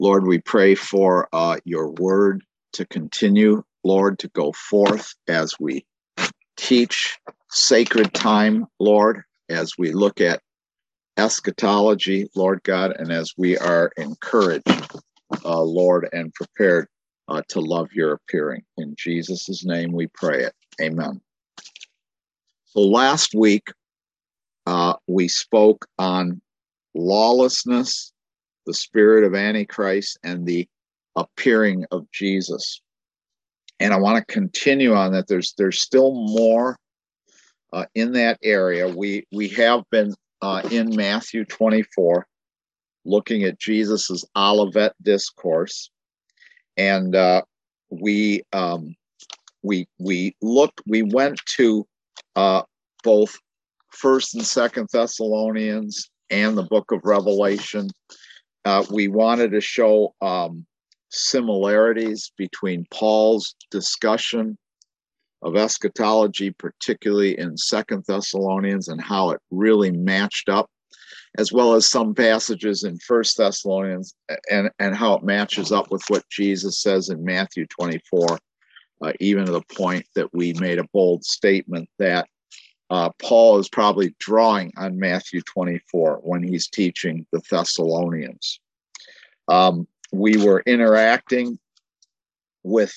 Lord, we pray for your word to continue, Lord, to go forth as we teach sacred time, Lord, as we look at eschatology, Lord God, and as we are encouraged, Lord, and prepared to love your appearing. In Jesus' name we pray it. Amen. So last week, we spoke on lawlessness, the spirit of Antichrist, and the appearing of Jesus. And I want to continue on that. There's still more in that area. We have been in Matthew 24, looking at Jesus's Olivet discourse, and we went to both First and Second Thessalonians and the book of Revelation. We wanted to show similarities between Paul's discussion of eschatology, particularly in Second Thessalonians, and how it really matched up, as well as some passages in First Thessalonians, and how it matches up with what Jesus says in Matthew 24, even to the point that we made a bold statement that Paul is probably drawing on Matthew 24 when he's teaching the Thessalonians. We were interacting with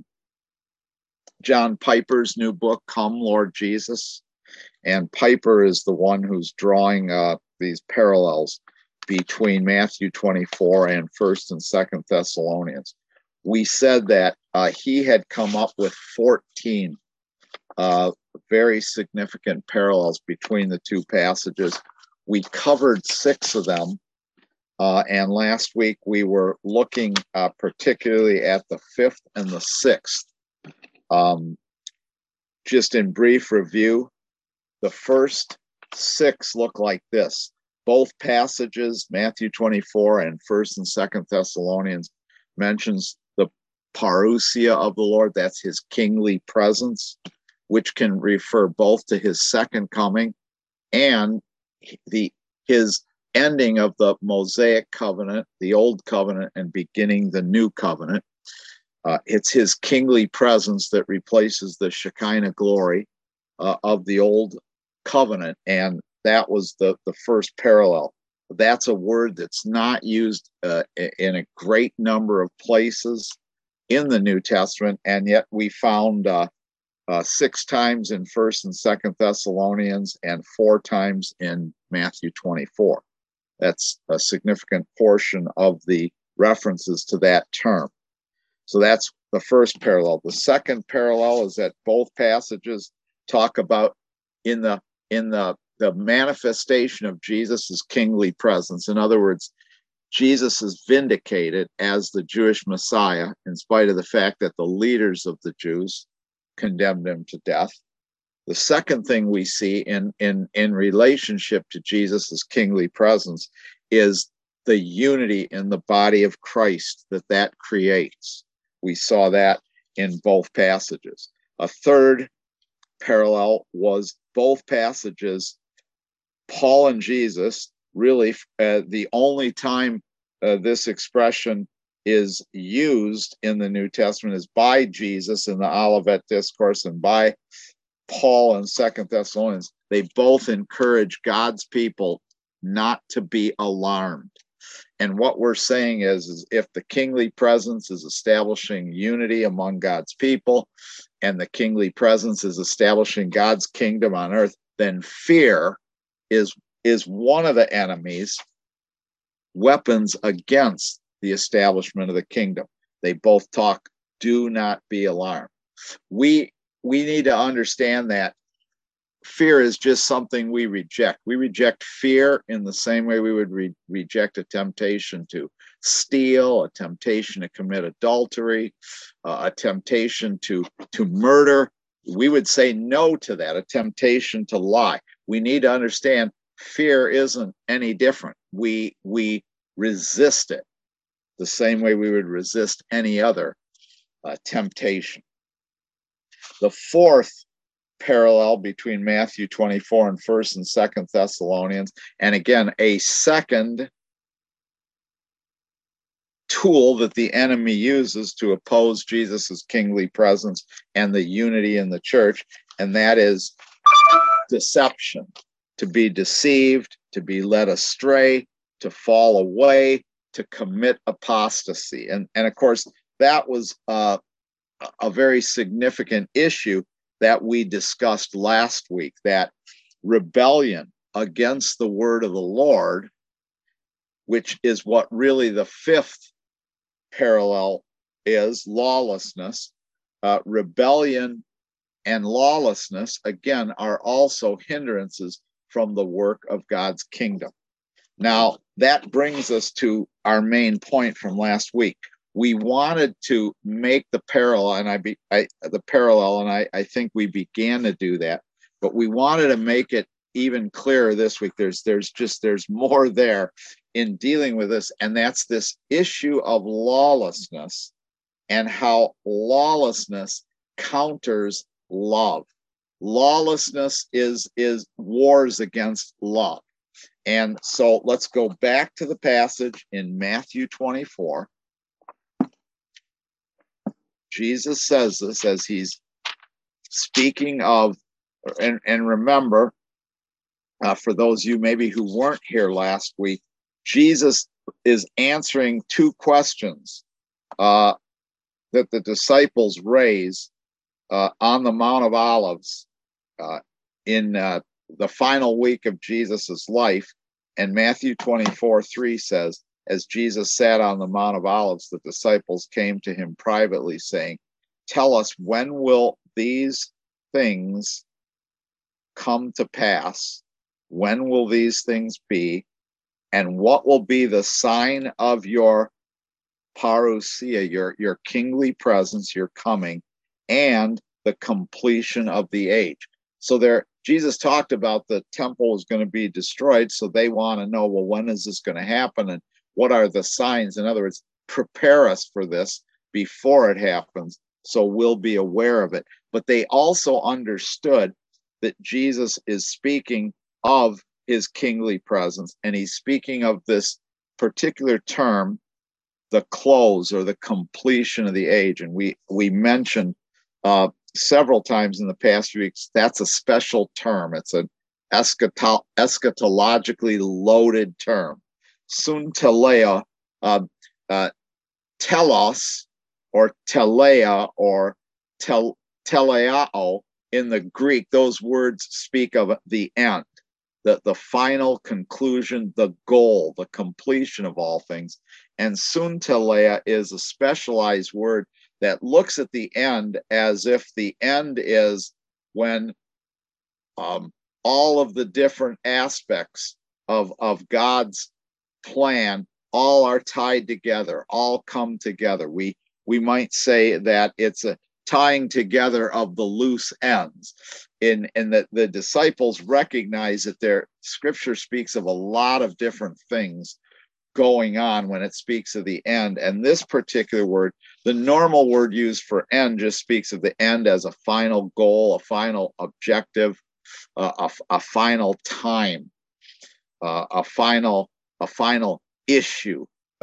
John Piper's new book, Come, Lord Jesus. And Piper is the one who's drawing these parallels between Matthew 24 and 1st and 2nd Thessalonians. We said that he had come up with 14 very significant parallels between the two passages. We covered 6 of them. And last week we were looking particularly at the 5th and the 6th. Just in brief review, the first 6 look like this. Both passages, Matthew 24 and 1st and 2nd Thessalonians, mentions the parousia of the Lord. That's his kingly presence, which can refer both to his second coming and his ending of the Mosaic covenant, the old covenant, and beginning the new covenant. It's his kingly presence that replaces the Shekinah glory of the old covenant, and that was the first parallel. That's a word that's not used in a great number of places in the New Testament, and yet we found 6 times in 1st and 2nd Thessalonians and 4 times in Matthew 24. That's a significant portion of the references to that term. So that's the first parallel. The second parallel is that both passages talk about in the manifestation of Jesus's kingly presence. In other words, Jesus is vindicated as the Jewish Messiah in spite of the fact that the leaders of the Jews condemned him to death. The second thing we see in relationship to Jesus's kingly presence is the unity in the body of Christ that creates. We saw that in both passages. A third parallel was both passages, Paul and Jesus, really the only time this expression is used in the New Testament is by Jesus in the Olivet Discourse and by Paul in 2nd Thessalonians. They both encourage God's people not to be alarmed. And what we're saying is if the kingly presence is establishing unity among God's people, and the kingly presence is establishing God's kingdom on earth, then fear is one of the enemy's weapons against the establishment of the kingdom. They both talk, do not be alarmed. We need to understand that fear is just something we reject. We reject fear in the same way we would reject a temptation to steal, a temptation to commit adultery, a temptation to murder. We would say no to that, a temptation to lie. We need to understand fear isn't any different. We resist it the same way we would resist any other temptation. The fourth parallel between Matthew 24 and 1st and 2nd Thessalonians, and again, a second tool that the enemy uses to oppose Jesus's kingly presence and the unity in the church, and that is deception. To be deceived, to be led astray, to fall away, to commit apostasy. And of course, that was a very significant issue that we discussed last week, that rebellion against the word of the Lord, which is what really the fifth parallel is, lawlessness. Rebellion and lawlessness, again, are also hindrances from the work of God's kingdom. Now, that brings us to our main point from last week. We wanted to make the parallel, and I think we began to do that, but we wanted to make it even clearer this week. There's more there in dealing with this, and that's this issue of lawlessness and how lawlessness counters love. Lawlessness is wars against love. And so let's go back to the passage in Matthew 24. Jesus says this as he's speaking of, and remember, for those of you maybe who weren't here last week, Jesus is answering two questions that the disciples raise on the Mount of Olives in the final week of Jesus's life. And Matthew 24:3 says, as Jesus sat on the Mount of Olives, the disciples came to him privately, saying, "Tell us, when will these things come to pass? When will these things be? And what will be the sign of your parousia, your kingly presence, your coming, and the completion of the age?" So there, Jesus talked about the temple is going to be destroyed, so they want to know, well, when is this going to happen, and what are the signs? In other words, prepare us for this before it happens, so we'll be aware of it. But they also understood that Jesus is speaking of his kingly presence, and he's speaking of this particular term, the close or the completion of the age. And we mentioned several times in the past few weeks, that's a special term. It's an eschatologically loaded term. Suntelea, telos, or telea, or teleao in the Greek, those words speak of the end, the final conclusion, the goal, the completion of all things. And suntelea is a specialized word that looks at the end as if the end is when all of the different aspects of God's plan all are tied together, all come together. We might say that it's a tying together of the loose ends, in that the disciples recognize that their scripture speaks of a lot of different things going on when it speaks of the end. And this particular word, the normal word used for end, just speaks of the end as a final goal, a final objective, a final time, a final issue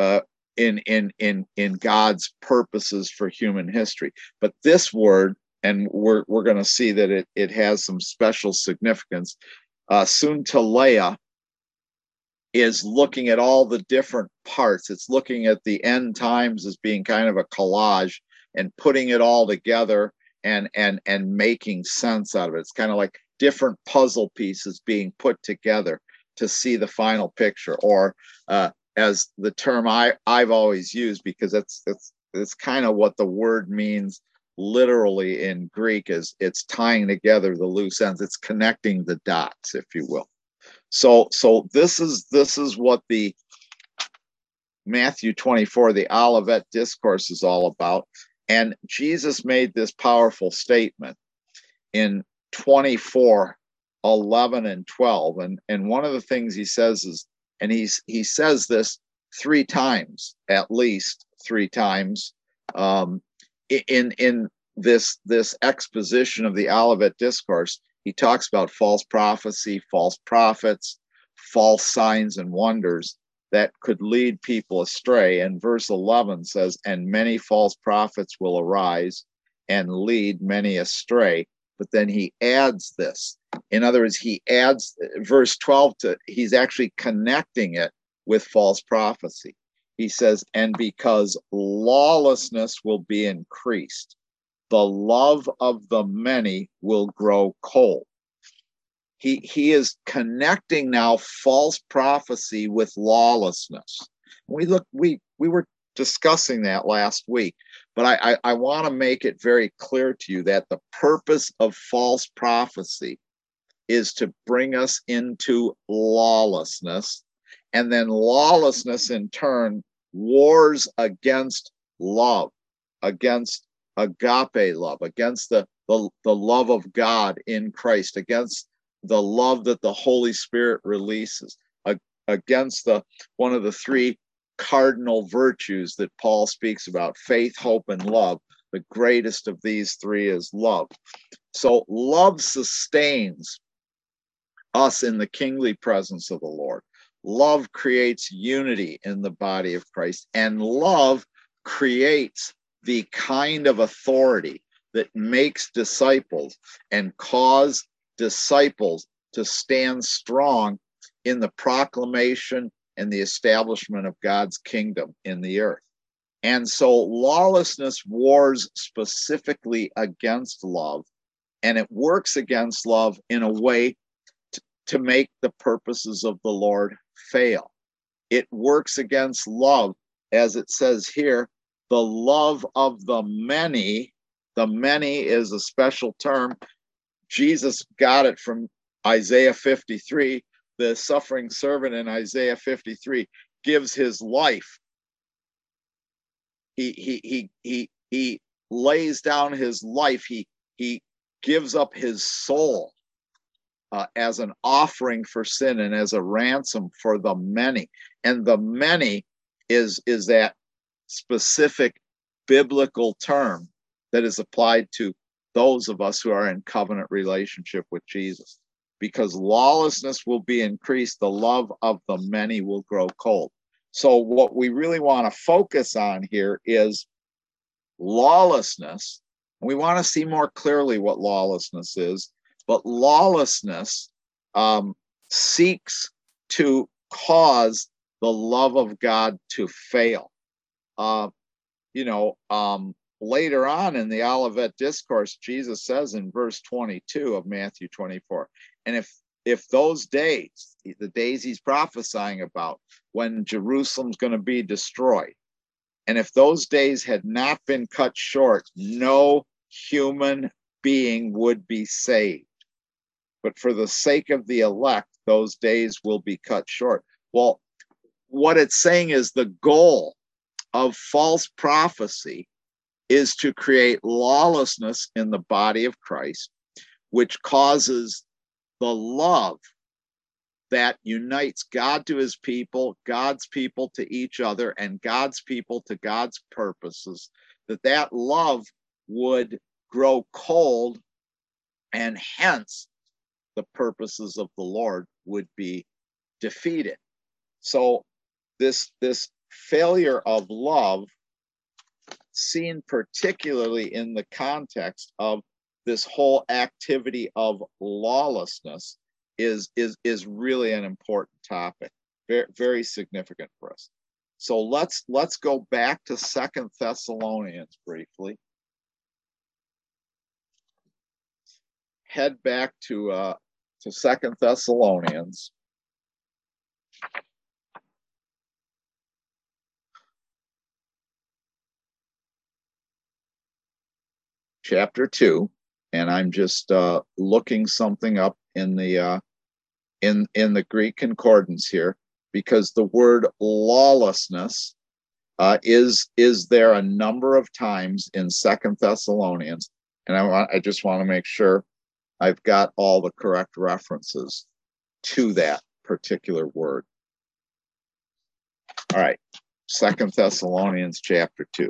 in God's purposes for human history. But this word, and we're going to see that it has some special significance. Suntelea is looking at all the different parts. It's looking at the end times as being kind of a collage and putting it all together and making sense out of it. It's kind of like different puzzle pieces being put together to see the final picture, or as the term I've always used, because it's kind of what the word means literally in Greek, is it's tying together the loose ends. It's connecting the dots, if you will. So this is what the Matthew 24, the Olivet Discourse, is all about. And Jesus made this powerful statement in 24, 11, and 12. And one of the things he says is, and he says this three times, at least three times, in this exposition of the Olivet Discourse. He talks about false prophecy, false prophets, false signs and wonders that could lead people astray. And verse 11 says, and many false prophets will arise and lead many astray. But then he adds this. In other words, he adds verse 12 to, he's actually connecting it with false prophecy. He says, and because lawlessness will be increased, the love of the many will grow cold. He is connecting now false prophecy with lawlessness. We were discussing that last week, but I want to make it very clear to you that the purpose of false prophecy is to bring us into lawlessness, and then lawlessness in turn wars against love, against agape love, against the love of God in Christ, against the love that the Holy Spirit releases, against one of the three cardinal virtues that Paul speaks about: faith, hope, and love. The greatest of these three is love. So love sustains us in the kingly presence of the Lord. Love creates unity in the body of Christ, and love creates the kind of authority that makes disciples and cause disciples to stand strong in the proclamation and the establishment of God's kingdom in the earth. And so lawlessness wars specifically against love, and it works against love in a way to make the purposes of the Lord fail. It works against love, as it says here, the love of the many. The many is a special term. Jesus got it from Isaiah 53. The suffering servant in Isaiah 53 gives his life. He lays down his life. He gives up his soul as an offering for sin and as a ransom for the many. And the many is that specific biblical term that is applied to those of us who are in covenant relationship with Jesus. Because lawlessness will be increased, the love of the many will grow cold. So what we really want to focus on here is lawlessness. We want to see more clearly what lawlessness is, but lawlessness seeks to cause the love of God to fail. Later on in the Olivet Discourse, Jesus says in verse 22 of Matthew 24, and if those days, the days he's prophesying about, when Jerusalem's going to be destroyed, and if those days had not been cut short, no human being would be saved. But for the sake of the elect, those days will be cut short. Well, what it's saying is the goal of false prophecy is to create lawlessness in the body of Christ, which causes the love that unites God to his people, God's people to each other, and God's people to God's purposes, that love would grow cold, and hence the purposes of the Lord would be defeated. So this failure of love, seen particularly in the context of this whole activity of lawlessness, is really an important topic, very, very significant for us. So let's go back to 2 Thessalonians briefly. Head back to 2 Thessalonians. Chapter 2, and I'm just looking something up in the Greek concordance here, because the word lawlessness is there a number of times in 2 Thessalonians, and I just want to make sure I've got all the correct references to that particular word. All right, 2 Thessalonians chapter 2.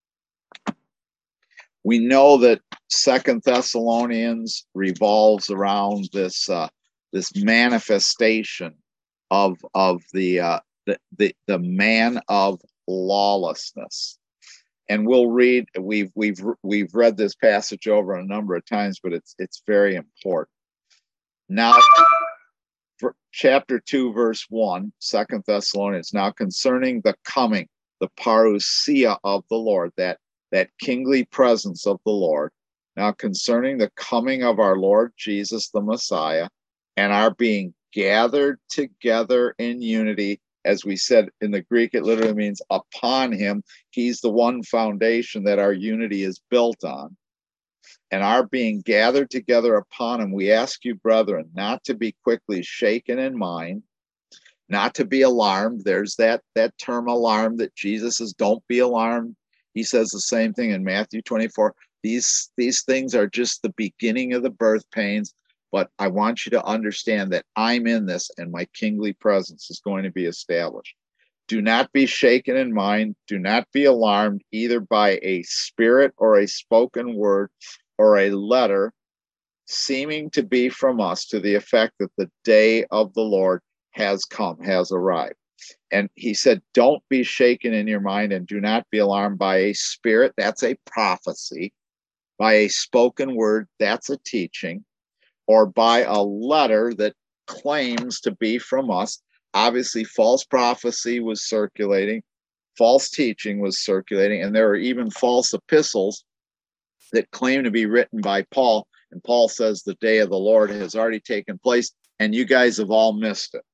We know that 2 Thessalonians revolves around this manifestation of the the man of lawlessness. And we'll read. We've read this passage over a number of times, but it's very important. Now, for chapter 2, verse 1, 2 Thessalonians. Now, concerning the coming, the parousia of the Lord, that kingly presence of the Lord. Now, concerning the coming of our Lord Jesus the Messiah, and our being gathered together in unity. As we said in the Greek, it literally means upon him. He's the one foundation that our unity is built on. And our being gathered together upon him, we ask you, brethren, not to be quickly shaken in mind, not to be alarmed. There's that term alarm that Jesus says, don't be alarmed. He says the same thing in Matthew 24. These things are just the beginning of the birth pains. But I want you to understand that I'm in this and my kingly presence is going to be established. Do not be shaken in mind. Do not be alarmed either by a spirit or a spoken word or a letter seeming to be from us to the effect that the day of the Lord has come, has arrived. And he said, don't be shaken in your mind and do not be alarmed by a spirit. That's a prophecy. By a spoken word, that's a teaching. Or by a letter that claims to be from us. Obviously, false prophecy was circulating, false teaching was circulating, and there are even false epistles that claim to be written by Paul. And Paul says the day of the Lord has already taken place, and you guys have all missed it.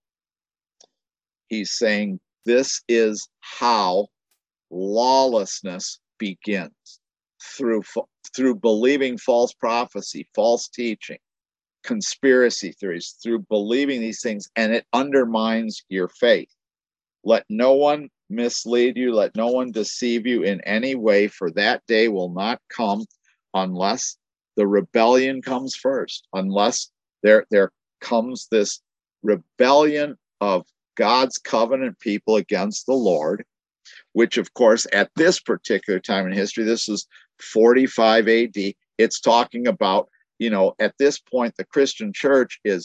He's saying this is how lawlessness begins, through believing false prophecy, false teaching, conspiracy theories, through believing these things, and it undermines your faith. Let no one mislead you, let no one deceive you in any way, for that day will not come unless the rebellion comes first, unless there comes this rebellion of God's covenant people against the Lord, which of course at this particular time in history, this is 45 AD, it's talking about, at this point, the Christian church is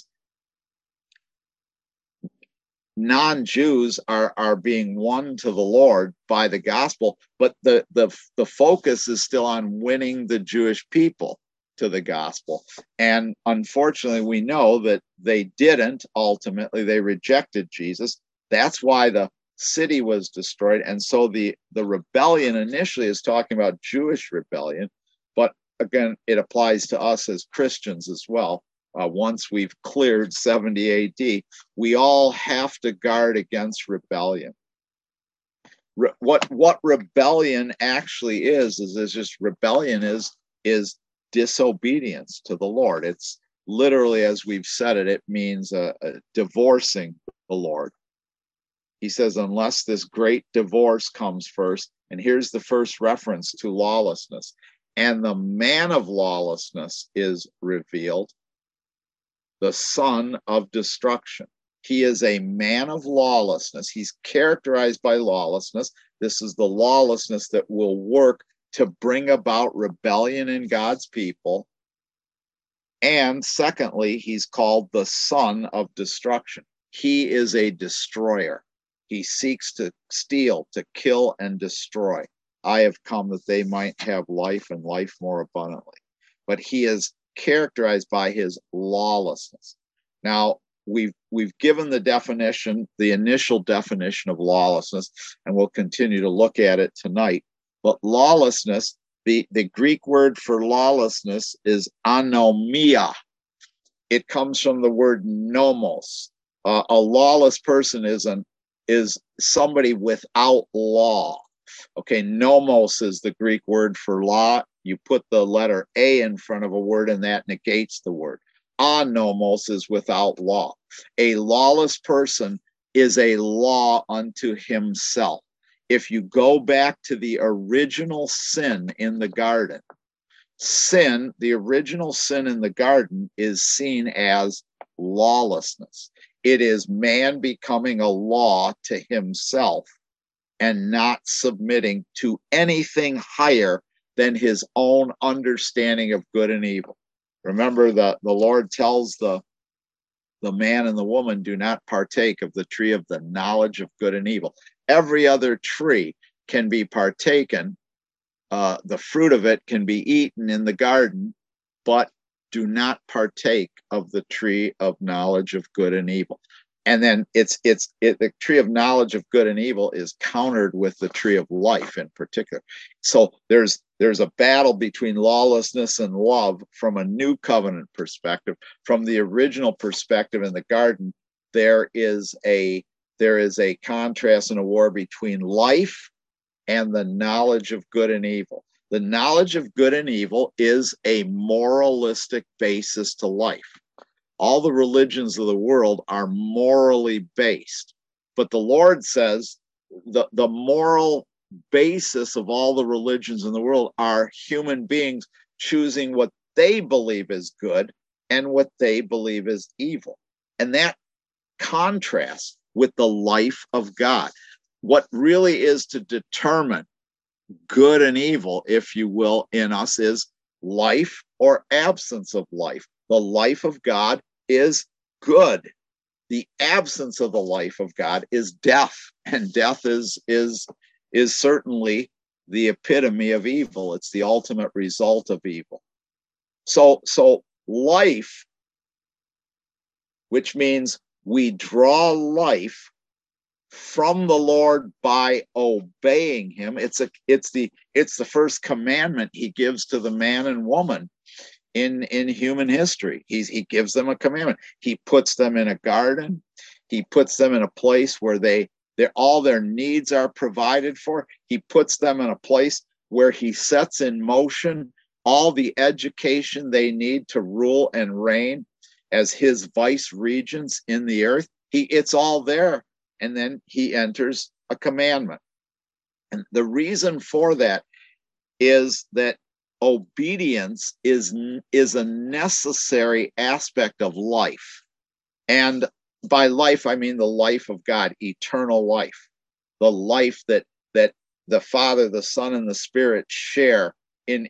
non-Jews are being won to the Lord by the gospel, but the focus is still on winning the Jewish people to the gospel. And unfortunately, we know that they didn't. Ultimately, they rejected Jesus. That's why the city was destroyed. And so the rebellion initially is talking about Jewish rebellion, but again, it applies to us as Christians as well. Once we've cleared 70 AD, we all have to guard against rebellion. What rebellion actually is just rebellion is disobedience to the Lord. It's literally, as we've said it means divorcing the Lord. He says, unless this great divorce comes first, and here's the first reference to lawlessness, and the man of lawlessness is revealed, the son of destruction. He is a man of lawlessness. He's characterized by lawlessness. This is the lawlessness that will work to bring about rebellion in God's people. And secondly, he's called the son of destruction. He is a destroyer. He seeks to steal, to kill, and destroy. I have come that they might have life and life more abundantly. But he is characterized by his lawlessness. Now, we've given the definition, the initial definition of lawlessness, and we'll continue to look at it tonight. But lawlessness, the Greek word for lawlessness is anomia. It comes from the word nomos. A lawless person is somebody without law. Okay, nomos is the Greek word for law. You put the letter A in front of a word and that negates the word. Anomos is without law. A lawless person is a law unto himself. If you go back to the original sin in the garden, the original sin in the garden is seen as lawlessness. It is man becoming a law to himself and not submitting to anything higher than his own understanding of good and evil. Remember that the Lord tells the the man and the woman do not partake of the tree of the knowledge of good and evil. Every other tree can be partaken. The fruit of it can be eaten in the garden, but do not partake of the tree of knowledge of good and evil. And then the tree of knowledge of good and evil is countered with the tree of life in particular. So there's a battle between lawlessness and love from a new covenant perspective. From the original perspective in the garden, there is a contrast and a war between life and the knowledge of good and evil. The knowledge of good and evil is a moralistic basis to life. All the religions of the world are morally based, but the Lord says the moral basis of all the religions in the world are human beings choosing what they believe is good and what they believe is evil. And that contrasts with the life of God. What really is to determine good and evil, if you will, in us is life or absence of life. The life of God is good. The absence of the life of God is death, and death is certainly the epitome of evil. It's the ultimate result of evil. So life, which means we draw life from the Lord by obeying him. It's the first commandment he gives to the man and woman in human history. He gives them a commandment. He puts them in a garden. He puts them in a place where all their needs are provided for. He puts them in a place where he sets in motion all the education they need to rule and reign as his vice regents in the earth. It's all there. And then he enters a commandment. And the reason for that is that obedience is a necessary aspect of life. And by life, I mean the life of God, eternal life, the life that the Father, the Son, and the Spirit share in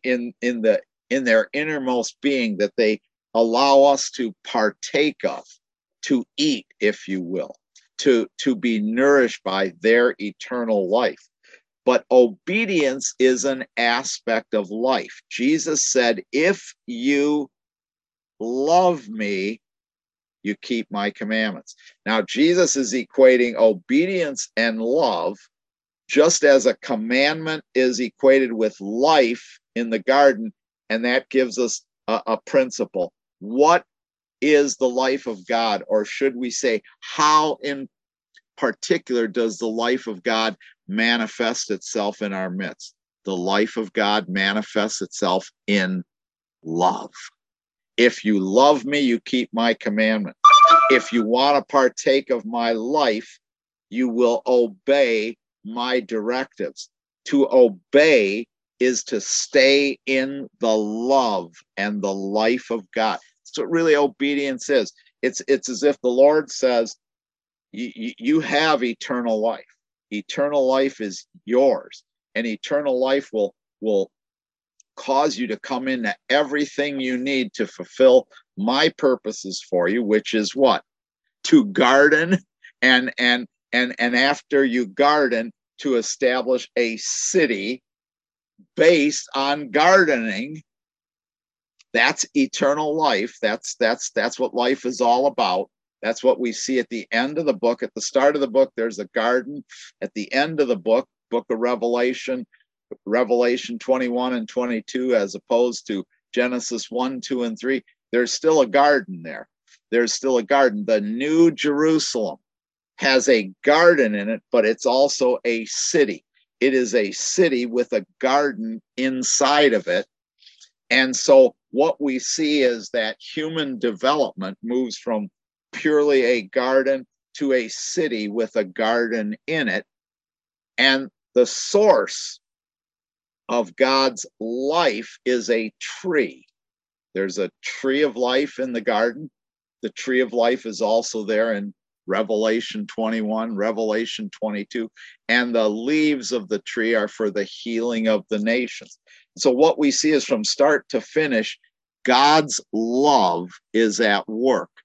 their innermost being, that they allow us to partake of, to eat, if you will, to be nourished by their eternal life. But obedience is an aspect of life. Jesus said, if you love me, you keep my commandments. Now, Jesus is equating obedience and love, just as a commandment is equated with life in the garden, and that gives us a principle. What is the life of God? Or should we say, how in particular does the life of God manifest itself in our midst? The life of God manifests itself in love. If you love me, you keep my commandment. If you want to partake of my life, you will obey my directives. To obey is to stay in the love and the life of God. That's what really obedience is. It's as if the Lord says, you have eternal life. Eternal life is yours, and eternal life will cause you to come into everything you need to fulfill my purposes for you, which is what? To garden, and after you garden, to establish a city based on gardening. That's eternal life. That's what life is all about. That's what we see at the end of the book. At the start of the book, there's a garden. At the end of the book of Revelation 21 and 22, as opposed to Genesis 1, 2, and 3, there's still a garden there. There's still a garden. The New Jerusalem has a garden in it, but it's also a city. It is a city with a garden inside of it. And so what we see is that human development moves from purely a garden to a city with a garden in it. And the source of God's life is a tree. There's a tree of life in the garden. The tree of life is also there in Revelation 21, Revelation 22, and the leaves of the tree are for the healing of the nations. So what we see is from start to finish, God's love is at work.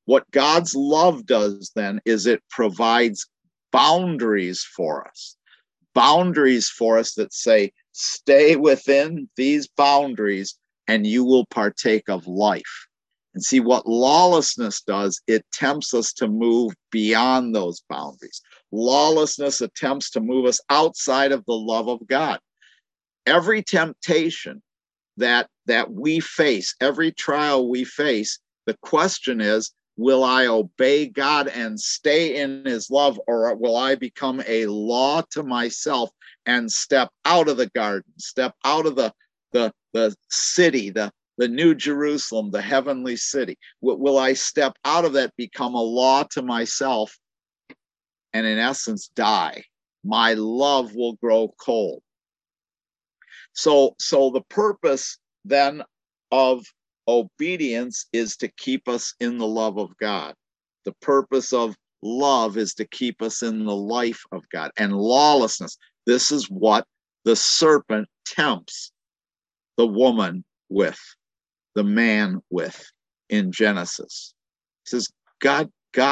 What God's love does then is it provides boundaries for us. Boundaries for us that say, stay within these boundaries and you will partake of life. And see, what lawlessness does, it tempts us to move beyond those boundaries. Lawlessness attempts to move us outside of the love of God. Every temptation that we face, every trial we face, the question is, will I obey God and stay in his love, or will I become a law to myself and step out of the garden, step out of the city, the New Jerusalem, the heavenly city? Will I step out of that, become a law to myself, and in essence die? My love will grow cold. So the purpose then of obedience is to keep us in the love of God. The purpose of love is to keep us in the life of God. And lawlessness, this is what the serpent tempts the woman with, the man with in Genesis. It says, God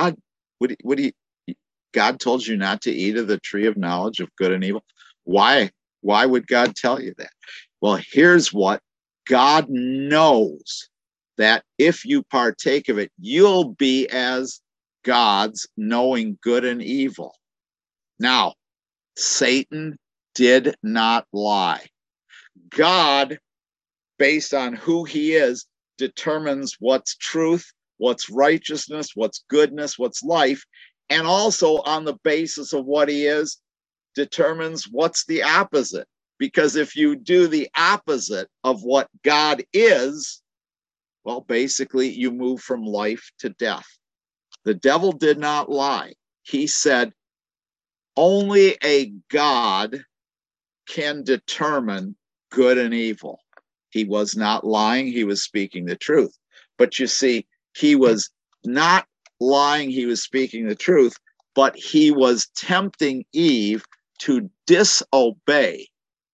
told you not to eat of the tree of knowledge of good and evil. Why would God tell you that? Well, here's what God knows, that if you partake of it, you'll be as gods, knowing good and evil. Now, Satan did not lie. God, based on who he is, determines what's truth, what's righteousness, what's goodness, what's life, and also on the basis of what he is, determines what's the opposite. Because if you do the opposite of what God is, well, basically you move from life to death. The devil did not lie. He said, only a God can determine good and evil. He was not lying. He was speaking the truth. But you see, he was not lying. He was speaking the truth, but he was tempting Eve to disobey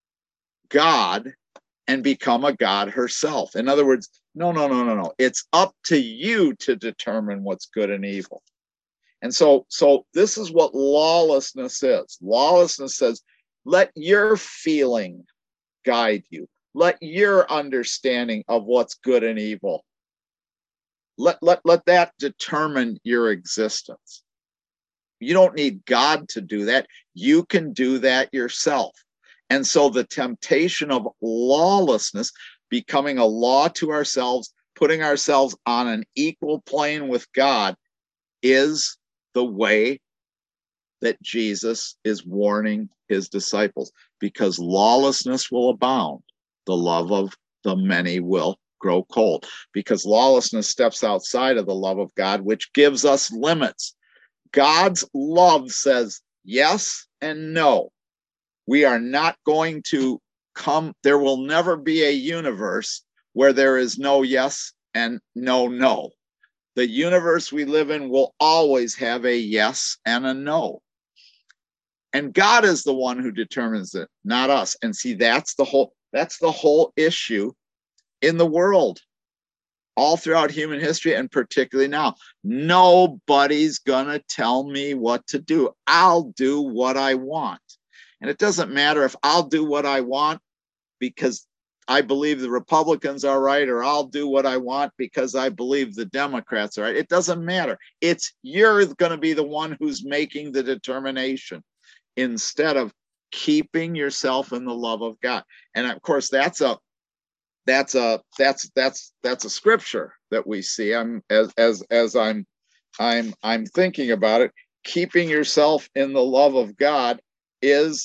God and become a god herself. In other words, no. It's up to you to determine what's good and evil. And so this is what lawlessness is. Lawlessness says, let your feeling guide you. Let your understanding of what's good and evil, let that determine your existence. You don't need God to do that. You can do that yourself. And so the temptation of lawlessness, becoming a law to ourselves, putting ourselves on an equal plane with God, is the way that Jesus is warning his disciples. Because lawlessness will abound, the love of the many will grow cold. Because lawlessness steps outside of the love of God, which gives us limits. God's love says yes and no. We are not going to come, there will never be a universe where there is no yes and no. The universe we live in will always have a yes and a no. And God is the one who determines it, not us. And see, that's the whole issue in the world, all throughout human history, and particularly now. Nobody's gonna tell me what to do. I'll do what I want. And it doesn't matter if I'll do what I want because I believe the Republicans are right, or I'll do what I want because I believe the Democrats are right. It doesn't matter. You're going to be the one who's making the determination instead of keeping yourself in the love of God. And of course, that's a scripture that we see. I'm thinking about it. Keeping yourself in the love of God is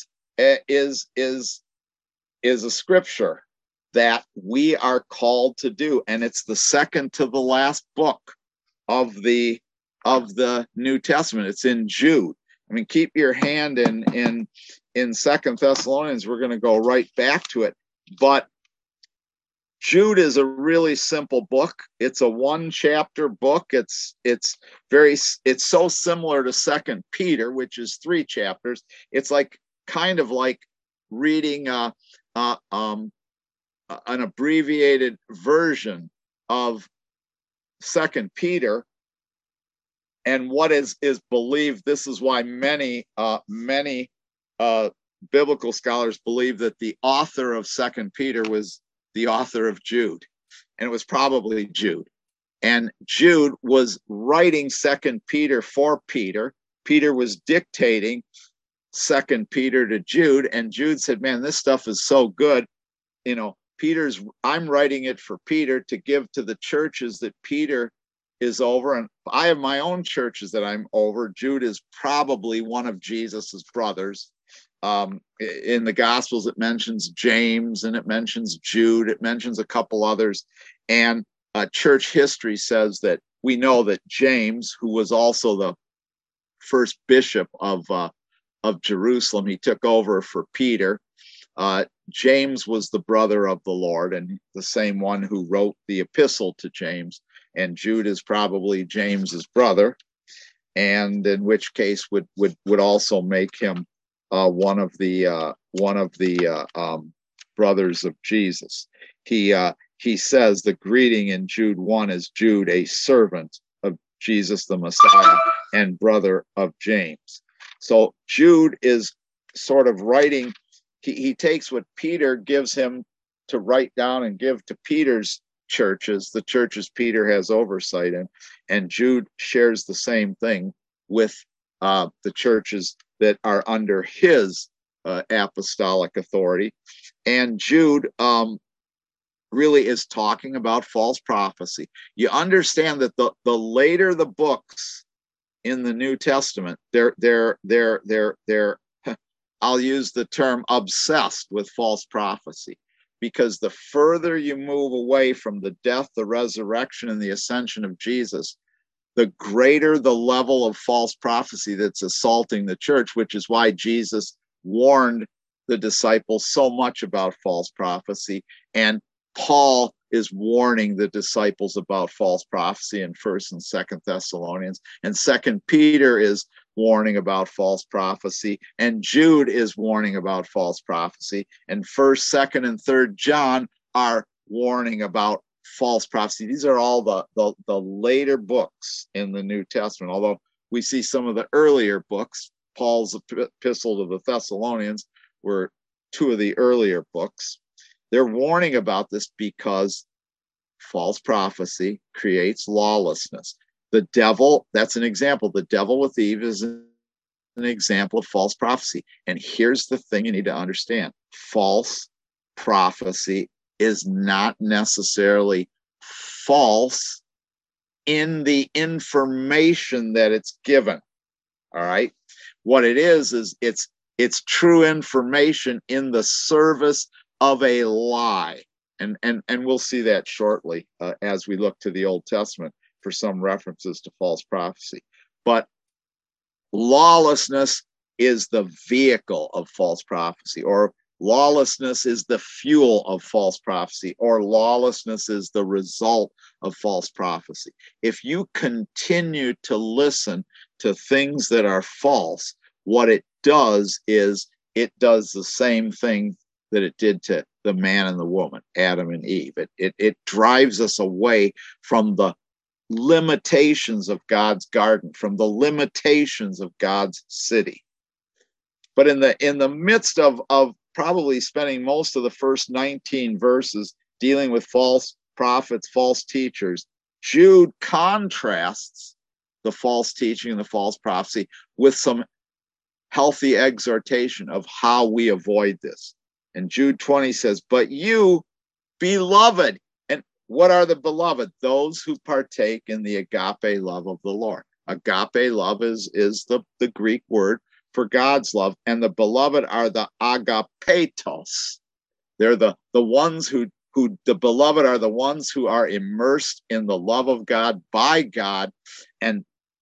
a scripture that we are called to do, and it's the second to the last book of the New Testament. It's in Jude. I mean, keep your hand in 2 Thessalonians. We're going to go right back to it, but Jude is a really simple book. It's a 1-chapter book. It's so similar to 2 Peter, which is 3 chapters. It's kind of like reading an abbreviated version of 2 Peter, and what is believed, this is why many biblical scholars believe that the author of Second Peter was the author of Jude, and it was probably Jude. And Jude was writing Second Peter for Peter. Peter was dictating Second Peter to Jude, and Jude said, man, this stuff is so good. You know, I'm writing it for Peter to give to the churches that Peter is over. And I have my own churches that I'm over. Jude is probably one of Jesus's brothers. In the Gospels, it mentions James and it mentions Jude. It mentions a couple others. And church history says that we know that James, who was also the first bishop of Jerusalem, he took over for Peter. James was the brother of the Lord and the same one who wrote the epistle to James. And Jude is probably James's brother, and in which case would also make him one of the brothers of Jesus. He says the greeting in Jude 1 is Jude, a servant of Jesus the Messiah and brother of James. So Jude is sort of writing. He takes what Peter gives him to write down and give to Peter's churches, the churches Peter has oversight in, and Jude shares the same thing with the churches that are under his apostolic authority. And Jude really is talking about false prophecy. You understand that the later the books in the New Testament, they're I'll use the term obsessed with false prophecy, because the further you move away from the death, the resurrection, and the ascension of Jesus, the greater the level of false prophecy that's assaulting the church, which is why Jesus warned the disciples so much about false prophecy. And Paul is warning the disciples about false prophecy in 1st and 2nd Thessalonians, and 2nd Peter is warning about false prophecy, and Jude is warning about false prophecy, and 1st, 2nd, and 3rd John are warning about false prophecy. These are all the later books in the New Testament, although we see some of the earlier books. Paul's epistle to the Thessalonians were two of the earlier books. They're warning about this because false prophecy creates lawlessness. The devil, that's an example. The devil with Eve is an example of false prophecy. And here's the thing you need to understand. False prophecy is not necessarily false in the information that it's given. All right. What it is it's true information in the service of a lie. And we'll see that shortly as we look to the Old Testament for some references to false prophecy. But lawlessness is the vehicle of false prophecy, or lawlessness is the fuel of false prophecy, or lawlessness is the result of false prophecy. If you continue to listen to things that are false, what it does is it does the same thing that it did to the man and the woman, Adam and Eve. It drives us away from the limitations of God's garden, from the limitations of God's city. But in the midst of probably spending most of the first 19 verses dealing with false prophets, false teachers, Jude contrasts the false teaching and the false prophecy with some healthy exhortation of how we avoid this. And Jude 20 says, but you, beloved, and what are the beloved? Those who partake in the agape love of the Lord. Agape love is the Greek word for God's love, and the beloved are the agapetos. They're the ones who the beloved are the ones who are immersed in the love of God, and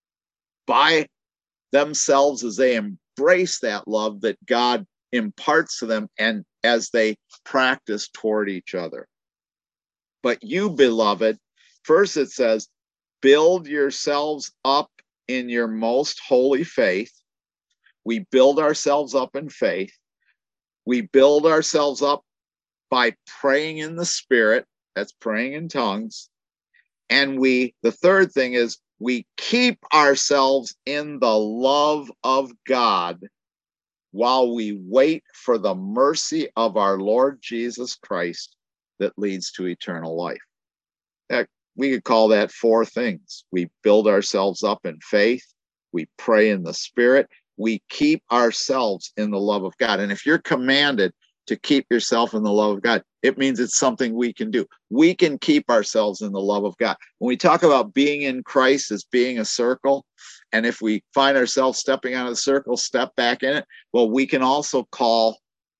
by themselves as they embrace that love that God imparts to them, and as they practice toward each other. But you, beloved, first it says, build yourselves up in your most holy faith. We build ourselves up in faith. We build ourselves up by praying in the Spirit. That's praying in tongues. And the third thing is we keep ourselves in the love of God while we wait for the mercy of our Lord Jesus Christ that leads to eternal life. We could call that four things. We build ourselves up in faith. We pray in the Spirit. We keep ourselves in the love of God. And if you're commanded to keep yourself in the love of God, it means it's something we can do. We can keep ourselves in the love of God. When we talk about being in Christ as being a circle, and if we find ourselves stepping out of the circle, step back in it, well, we can also call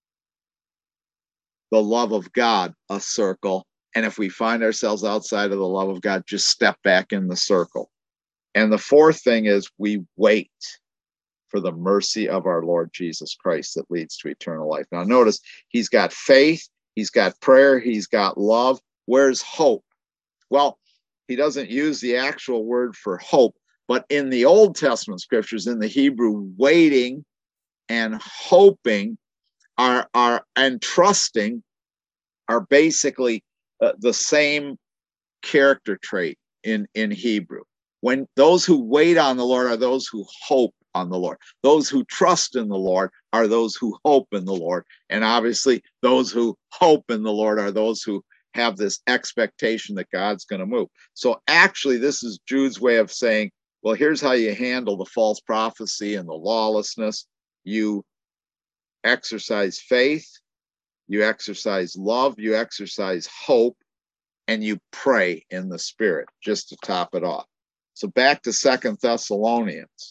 the love of God a circle. And if we find ourselves outside of the love of God, just step back in the circle. And the fourth thing is we wait for the mercy of our Lord Jesus Christ that leads to eternal life. Now notice, he's got faith, he's got prayer, he's got love. Where's hope? Well, he doesn't use the actual word for hope, but in the Old Testament scriptures, in the Hebrew, waiting and hoping and trusting are basically the same character trait in Hebrew. When those who wait on the Lord are those who hope on the Lord. Those who trust in the Lord are those who hope in the Lord. And obviously, those who hope in the Lord are those who have this expectation that God's going to move. So actually, this is Jude's way of saying, well, here's how you handle the false prophecy and the lawlessness. You exercise faith, you exercise love, you exercise hope, and you pray in the Spirit, just to top it off. So back to 2 Thessalonians.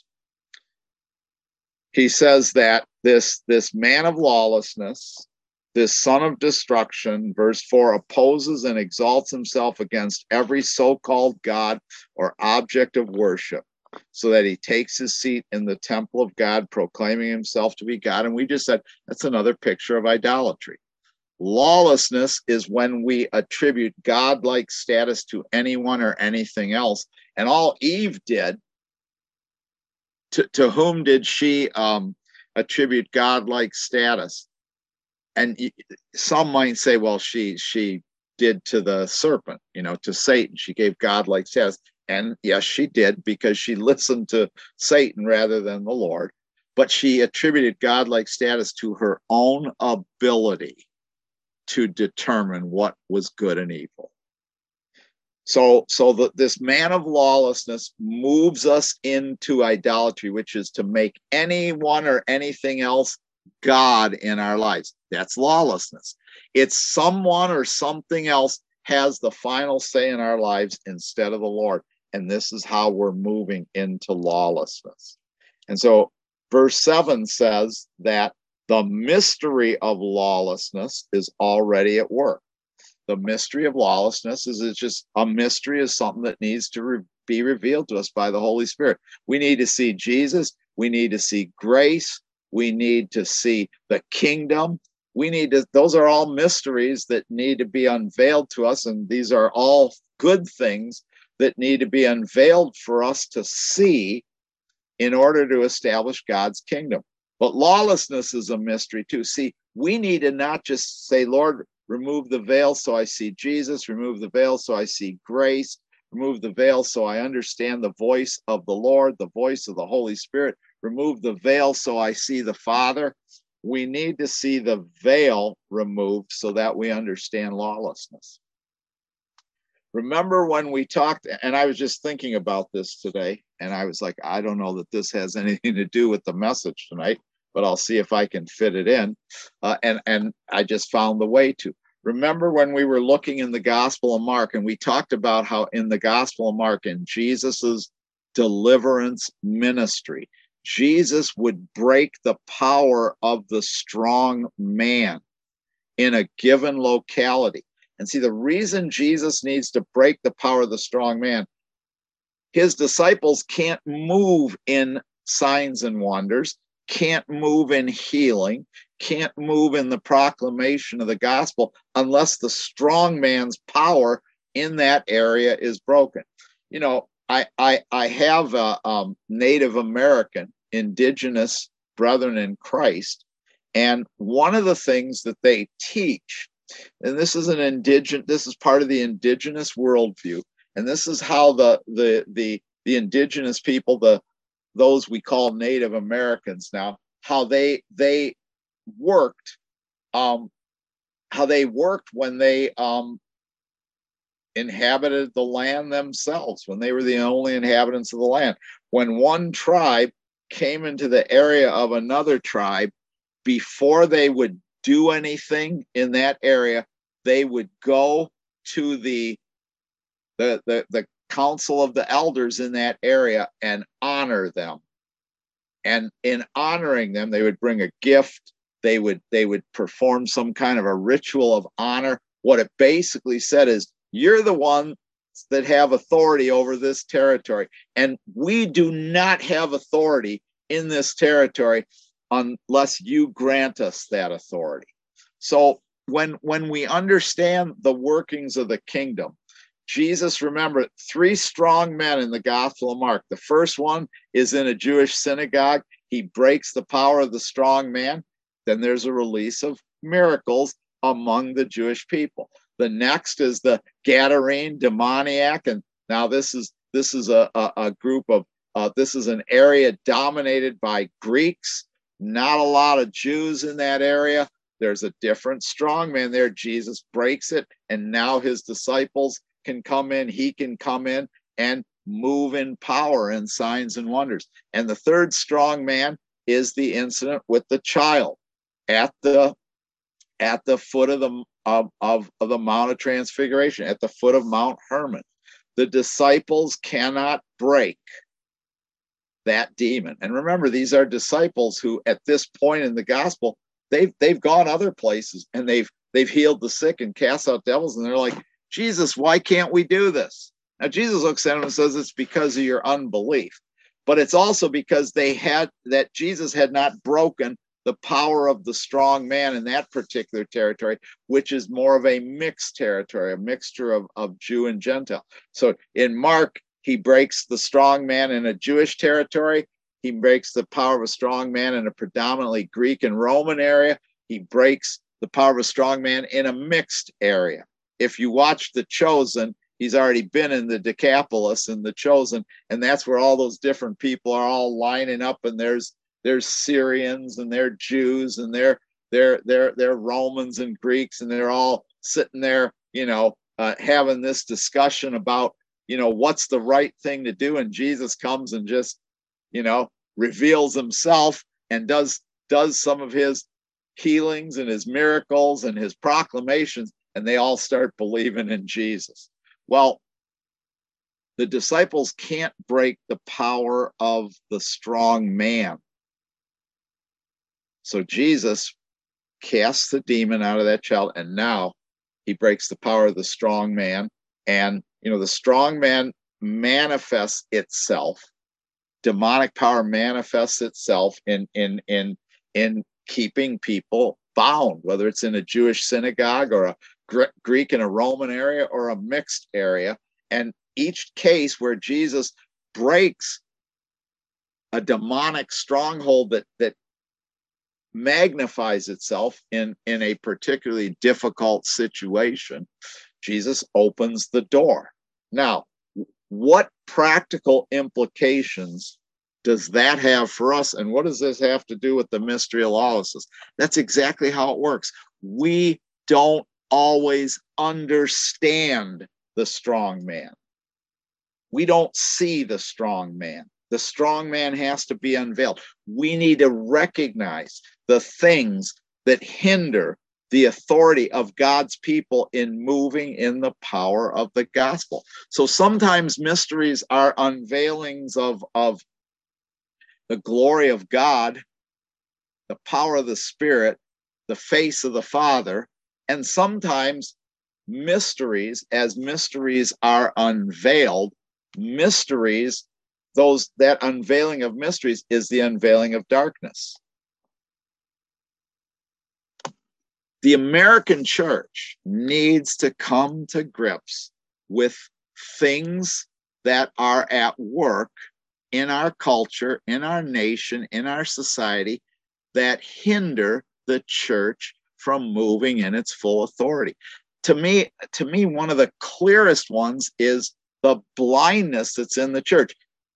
He says that this man of lawlessness, this son of destruction, verse 4, opposes and exalts himself against every so-called God or object of worship, so that he takes his seat in the temple of God, proclaiming himself to be God. And we just said that's another picture of idolatry. Lawlessness is when we attribute God-like status to anyone or anything else. And all Eve did, to whom did she attribute God-like status? And some might say, well, she did to the serpent, to Satan. She gave God-like status. And yes, she did, because she listened to Satan rather than the Lord. But she attributed God-like status to her own ability to determine what was good and evil. So this man of lawlessness moves us into idolatry, which is to make anyone or anything else God in our lives. That's lawlessness. It's someone or something else has the final say in our lives instead of the Lord. And this is how we're moving into lawlessness. And so verse 7 says that the mystery of lawlessness is already at work. The mystery of lawlessness is just a mystery, is something that needs to be revealed to us by the Holy Spirit. We need to see Jesus. We need to see grace. We need to see the kingdom. Those are all mysteries that need to be unveiled to us. And these are all good things that need to be unveiled for us to see in order to establish God's kingdom. But lawlessness is a mystery too. See, we need to not just say, Lord, remove the veil so I see Jesus, remove the veil so I see grace, remove the veil so I understand the voice of the Lord, the voice of the Holy Spirit, remove the veil so I see the Father. We need to see the veil removed so that we understand lawlessness. Remember when we talked, and I was just thinking about this today, and I was like, I don't know that this has anything to do with the message tonight, but I'll see if I can fit it in. And I just found the way to. Remember when we were looking in the Gospel of Mark, and we talked about how in the Gospel of Mark, in Jesus's deliverance ministry, Jesus would break the power of the strong man in a given locality. And see, the reason Jesus needs to break the power of the strong man, his disciples can't move in signs and wonders, can't move in healing, can't move in the proclamation of the gospel unless the strong man's power in that area is broken. I have a Native American, indigenous brethren in Christ, and one of the things that they teach, and this is part of the indigenous worldview, and this is how the the indigenous people, those we call Native Americans now, how they worked, when they inhabited the land themselves, when they were the only inhabitants of the land. When one tribe came into the area of another tribe, before they would do anything in that area, they would go to the council of the elders in that area and honor them. And in honoring them, they would bring a gift. They would perform some kind of a ritual of honor. What it basically said is, you're the ones that have authority over this territory, and we do not have authority in this territory unless you grant us that authority. So when we understand the workings of the kingdom, Jesus, remember, 3 strong men in the Gospel of Mark. The first one is in a Jewish synagogue. He breaks the power of the strong man. Then there's a release of miracles among the Jewish people. The next is the Gadarene demoniac, and now this is a group of this is an area dominated by Greeks. Not a lot of Jews in that area. There's a different strong man there. Jesus breaks it, and now his disciples can come in. He can come in and move in power and signs and wonders. And the third strong man is the incident with the child at the foot of the Mount of Transfiguration, at the foot of Mount Hermon. The disciples cannot break that demon. And remember, these are disciples who, at this point in the gospel, they've gone other places and they've healed the sick and cast out devils, and they're like, Jesus, why can't we do this? Now Jesus looks at them and says, it's because of your unbelief. But it's also because Jesus had not broken the power of the strong man in that particular territory, which is more of a mixed territory, a mixture of Jew and Gentile. So in Mark, he breaks the strong man in a Jewish territory. He breaks the power of a strong man in a predominantly Greek and Roman area. He breaks the power of a strong man in a mixed area. If you watch The Chosen, he's already been in the Decapolis in The Chosen, and that's where all those different people are all lining up, and there's Syrians and they're Jews and they're Romans and Greeks, and they're all sitting there, having this discussion about, what's the right thing to do. And Jesus comes and just, reveals himself and does some of his healings and his miracles and his proclamations, and they all start believing in Jesus. Well, the disciples can't break the power of the strong man. So Jesus casts the demon out of that child, and now he breaks the power of the strong man. And, the strong man manifests itself. Demonic power manifests itself in keeping people bound, whether it's in a Jewish synagogue or a Greek and a Roman area or a mixed area. And each case where Jesus breaks a demonic stronghold that magnifies itself in a particularly difficult situation, Jesus opens the door. Now, what practical implications does that have for us? And what does this have to do with the mystery of lawlessness? That's exactly how it works. We don't always understand the strong man. We don't see the strong man. The strong man has to be unveiled. We need to recognize the things that hinder the authority of God's people in moving in the power of the gospel. So sometimes mysteries are unveilings of the glory of God, the power of the Spirit, the face of the Father, and sometimes mysteries, as mysteries are unveiled, that unveiling of mysteries is the unveiling of darkness. The American church needs to come to grips with things that are at work in our culture, in our nation, in our society, that hinder the church from moving in its full authority. To me, one of the clearest ones is the blindness that's in the church.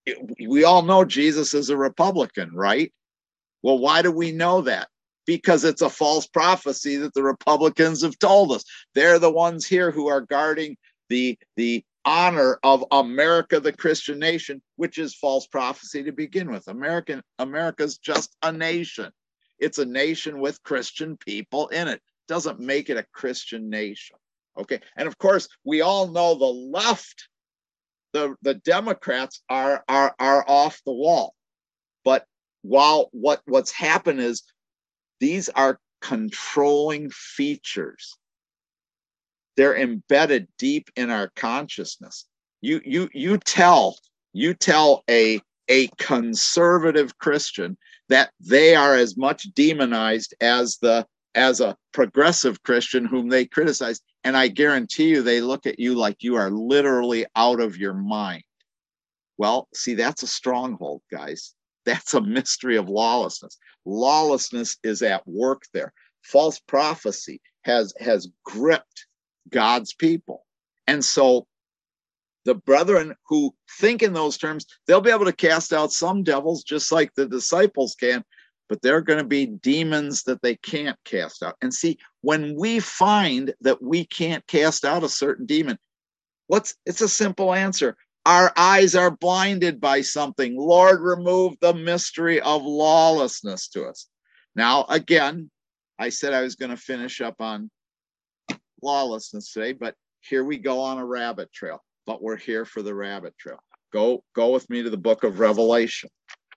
we all know Jesus is a Republican, right? Well, why do we know that? Because it's a false prophecy that the Republicans have told us. They're the ones here who are guarding the honor of America, the Christian nation, which is false prophecy to begin with. America's just a nation. It's a nation with Christian people in it. Doesn't make it a Christian nation. Okay. And of course, we all know the left, the Democrats are off the wall. But while what's happened is these are controlling features. They're embedded deep in our consciousness. You tell a conservative Christian that they are as much demonized as a progressive Christian whom they criticize, and I guarantee you they look at you like you are literally out of your mind. Well, see, that's a stronghold, guys. That's a mystery of lawlessness. Lawlessness is at work there. False prophecy has gripped God's people. And so the brethren who think in those terms, they'll be able to cast out some devils just like the disciples can, but there are going to be demons that they can't cast out. And see, when we find that we can't cast out a certain demon, it's a simple answer. Our eyes are blinded by something. Lord, remove the mystery of lawlessness to us. Now, again, I said I was going to finish up on lawlessness today, but here we go on a rabbit trail. But we're here for the rabbit trail. Go with me to the book of Revelation.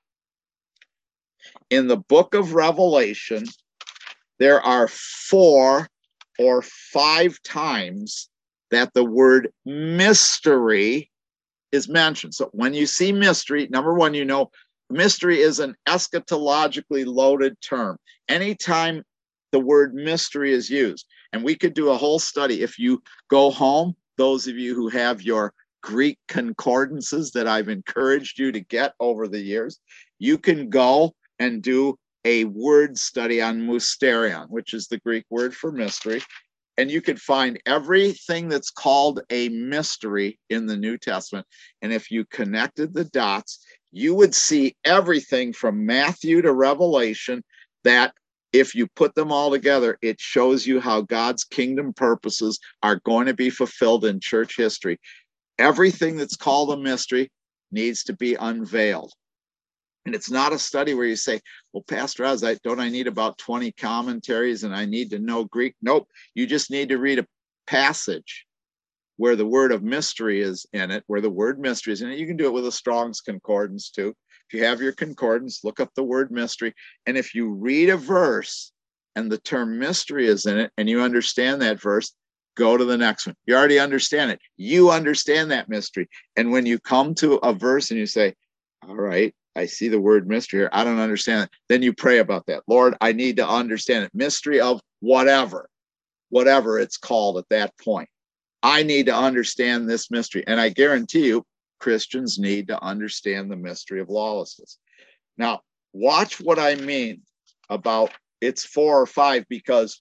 In the book of Revelation, there are 4 or 5 times that the word mystery is mentioned. So when you see mystery, number one, you know mystery is an eschatologically loaded term. Anytime the word mystery is used, and we could do a whole study. If you go home, those of you who have your Greek concordances that I've encouraged you to get over the years, you can go and do a word study on mysterion, which is the Greek word for mystery. And you could find everything that's called a mystery in the New Testament. And if you connected the dots, you would see everything from Matthew to Revelation that if you put them all together, it shows you how God's kingdom purposes are going to be fulfilled in church history. Everything that's called a mystery needs to be unveiled. And it's not a study where you say, well, Pastor Oz, don't I need about 20 commentaries and I need to know Greek? Nope. You just need to read a passage where the word of mystery is in it, where the word mystery is in it. You can do it with a Strong's Concordance too. If you have your concordance, look up the word mystery. And if you read a verse and the term mystery is in it and you understand that verse, go to the next one. You already understand it. You understand that mystery. And when you come to a verse and you say, all right, I see the word mystery here, I don't understand it. Then you pray about that. Lord, I need to understand it. Mystery of whatever it's called at that point. I need to understand this mystery. And I guarantee you, Christians need to understand the mystery of lawlessness. Now, watch what I mean about it's 4 or 5, because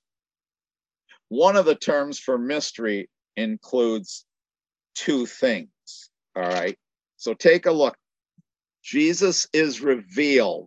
one of the terms for mystery includes 2 things. All right. So take a look. Jesus is revealed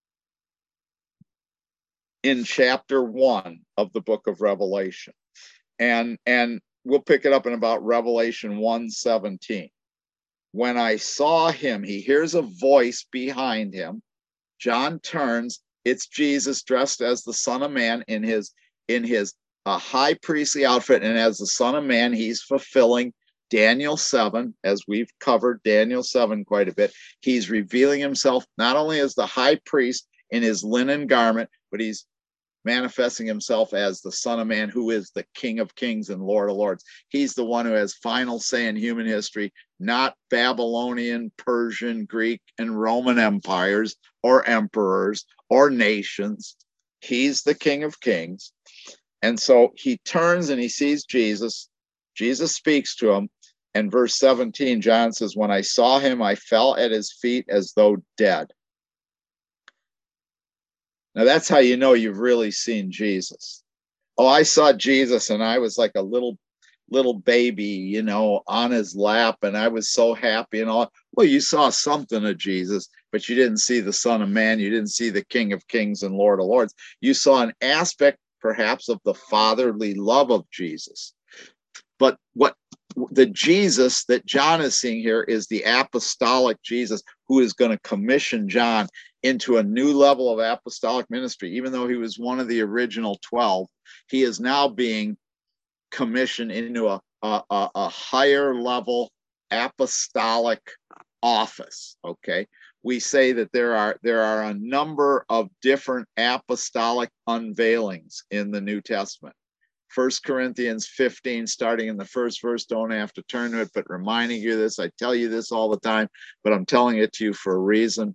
in chapter 1 of the book of Revelation. And we'll pick it up in about Revelation 1:17. When I saw him, he hears a voice behind him. John turns. It's Jesus dressed as the Son of Man in his high priestly outfit. And as the Son of Man, he's fulfilling Daniel 7, as we've covered Daniel 7 quite a bit. He's revealing himself not only as the high priest in his linen garment, but he's manifesting himself as the Son of Man, who is the King of Kings and Lord of Lords. He's the one who has final say in human history, not Babylonian, Persian, Greek, and Roman empires or emperors or nations. He's the King of Kings. And so he turns and he sees Jesus. Jesus speaks to him. And verse 17, John says, when I saw him, I fell at his feet as though dead. Now, that's how you know you've really seen Jesus. Oh, I saw Jesus and I was like a little little baby, you know, on his lap, and I was so happy and all. Well, you saw something of Jesus, but you didn't see the Son of Man. You didn't see the King of Kings and Lord of Lords. You saw an aspect, perhaps, of the fatherly love of Jesus. But what the Jesus that John is seeing here is the apostolic Jesus who is going to commission John into a new level of apostolic ministry. Even though he was one of the original 12, he is now being commissioned into a higher level apostolic office. Okay, we say that there are a number of different apostolic unveilings in the New Testament. 1 Corinthians 15, starting in the first verse, don't have to turn to it, but reminding you this, I tell you this all the time, but I'm telling it to you for a reason.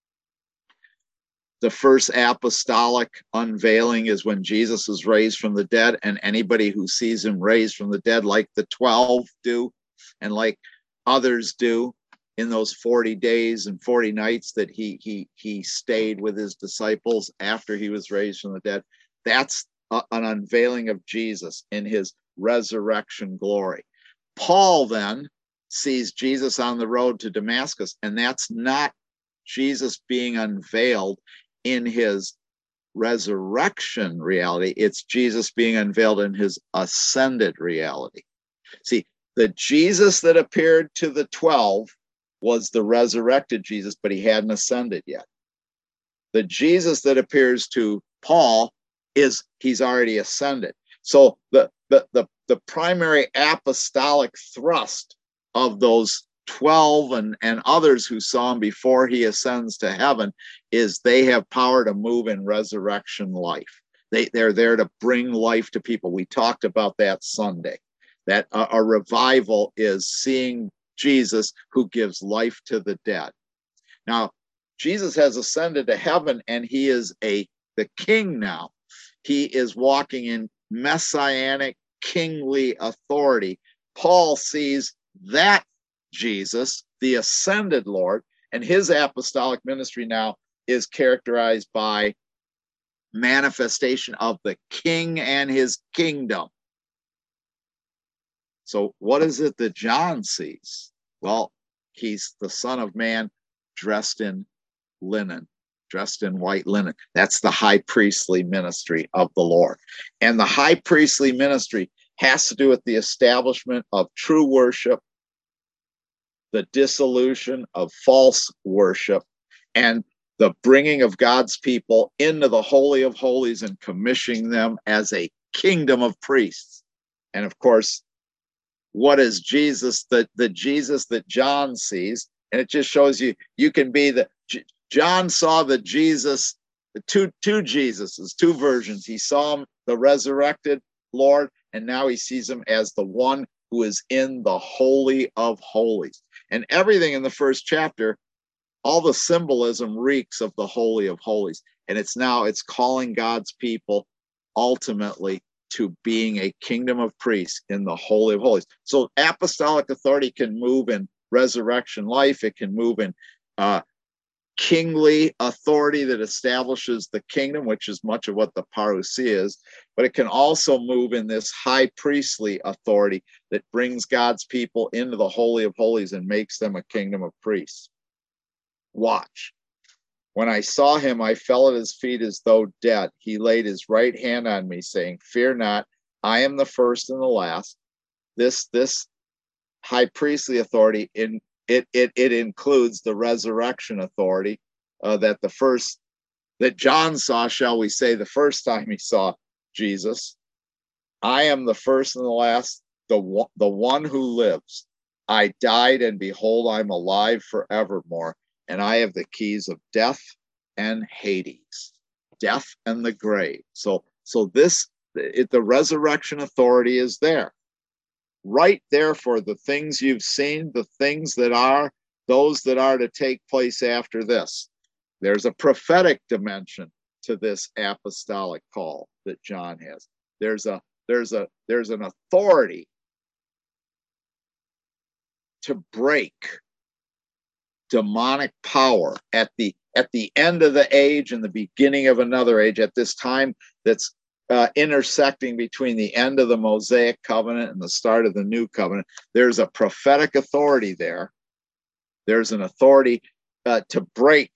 The first apostolic unveiling is when Jesus was raised from the dead, and anybody who sees him raised from the dead, like the 12 do, and like others do in those 40 days and 40 nights that he stayed with his disciples after he was raised from the dead, that's an unveiling of Jesus in his resurrection glory. Paul then sees Jesus on the road to Damascus, and that's not Jesus being unveiled in his resurrection reality. It's Jesus being unveiled in his ascended reality. See, the Jesus that appeared to the 12 was the resurrected Jesus, but he hadn't ascended yet. The Jesus that appears to Paul is he's already ascended. So the primary apostolic thrust of those 12 and others who saw him before he ascends to heaven is they have power to move in resurrection life. They're there to bring life to people. We talked about that Sunday, that a revival is seeing Jesus who gives life to the dead. Now, Jesus has ascended to heaven, and he is the king now. He is walking in messianic kingly authority. Paul sees that Jesus, the ascended Lord, and his apostolic ministry now is characterized by manifestation of the king and his kingdom. So what is it that John sees? Well, he's the Son of Man dressed in linen, dressed in white linen. That's the high priestly ministry of the Lord. And the high priestly ministry has to do with the establishment of true worship, the dissolution of false worship, and the bringing of God's people into the Holy of Holies and commissioning them as a kingdom of priests. And of course, what is Jesus? The Jesus that John sees, and it just shows you can be John saw the Jesus, the two Jesuses, two versions. He saw him, the resurrected Lord, and now he sees him as the one who is in the Holy of Holies. And everything in the first chapter, all the symbolism reeks of the Holy of Holies. And it's calling God's people ultimately to being a kingdom of priests in the Holy of Holies. So apostolic authority can move in resurrection life. It can move in kingly authority that establishes the kingdom, which is much of what the parousia is, but it can also move in this high priestly authority that brings God's people into the Holy of Holies and makes them a kingdom of priests. Watch. When I saw him, I fell at his feet as though dead. He laid his right hand on me, saying, "Fear not, I am the first and the last." This high priestly authority it includes the resurrection authority that John saw, shall we say, the first time he saw Jesus. I am the first and the last, the one who lives. I died, and behold, I'm alive forevermore, and I have the keys of death and Hades, death and the grave. So the resurrection authority is there. Right there for the things you've seen, the things that are, those that are to take place after this. There's a prophetic dimension to this apostolic call that John has. There's an authority to break demonic power at the end of the age and the beginning of another age, at this time that's intersecting between the end of the Mosaic covenant and the start of the new covenant. There's a prophetic authority there. There's an authority to break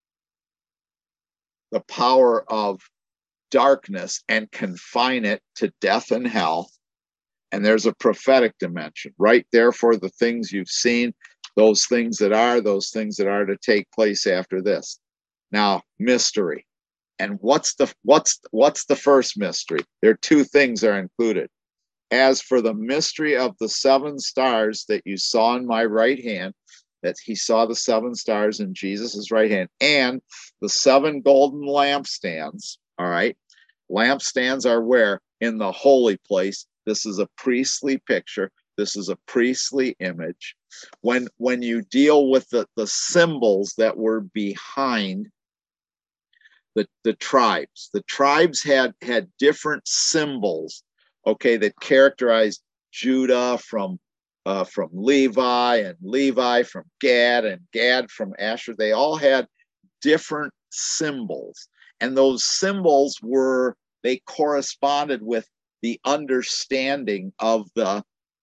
the power of darkness and confine it to death and hell. And there's a prophetic dimension right there for the things you've seen, those things that are to take place after this. Now, mystery. And what's the first mystery? There are two things are included. As for the mystery of the 7 stars that you saw in my right hand, that he saw the 7 stars in Jesus's right hand, and the 7 golden lampstands. All right. Lampstands are where? In the holy place. This is a priestly picture. This is a priestly image. When you deal with the symbols that were behind the tribes had different symbols, okay, that characterized Judah from Levi, and Levi from Gad, and Gad from Asher. They all had different symbols, and those symbols they corresponded with the understanding of the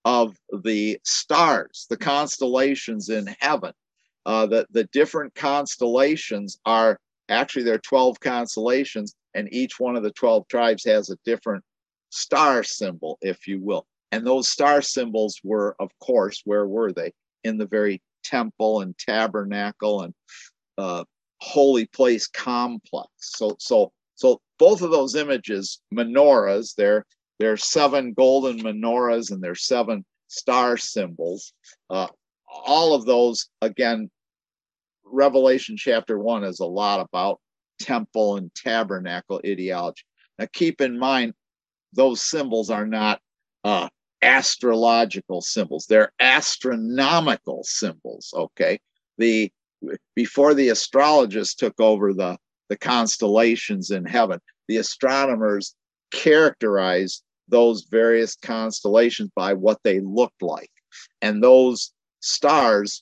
stars, the constellations in heaven. The different constellations are actually, there are 12 constellations, and each one of the 12 tribes has a different star symbol, if you will. And those star symbols were, of course, where were they? In the very temple and tabernacle and holy place complex. So both of those images, menorahs, they're 7 golden menorahs, and they're 7 star symbols. All of those, again, Revelation chapter 1 is a lot about temple and tabernacle ideology. Now, keep in mind, those symbols are not astrological symbols. They're astronomical symbols, okay? Before the astrologists took over the constellations in heaven, the astronomers characterized those various constellations by what they looked like. And those stars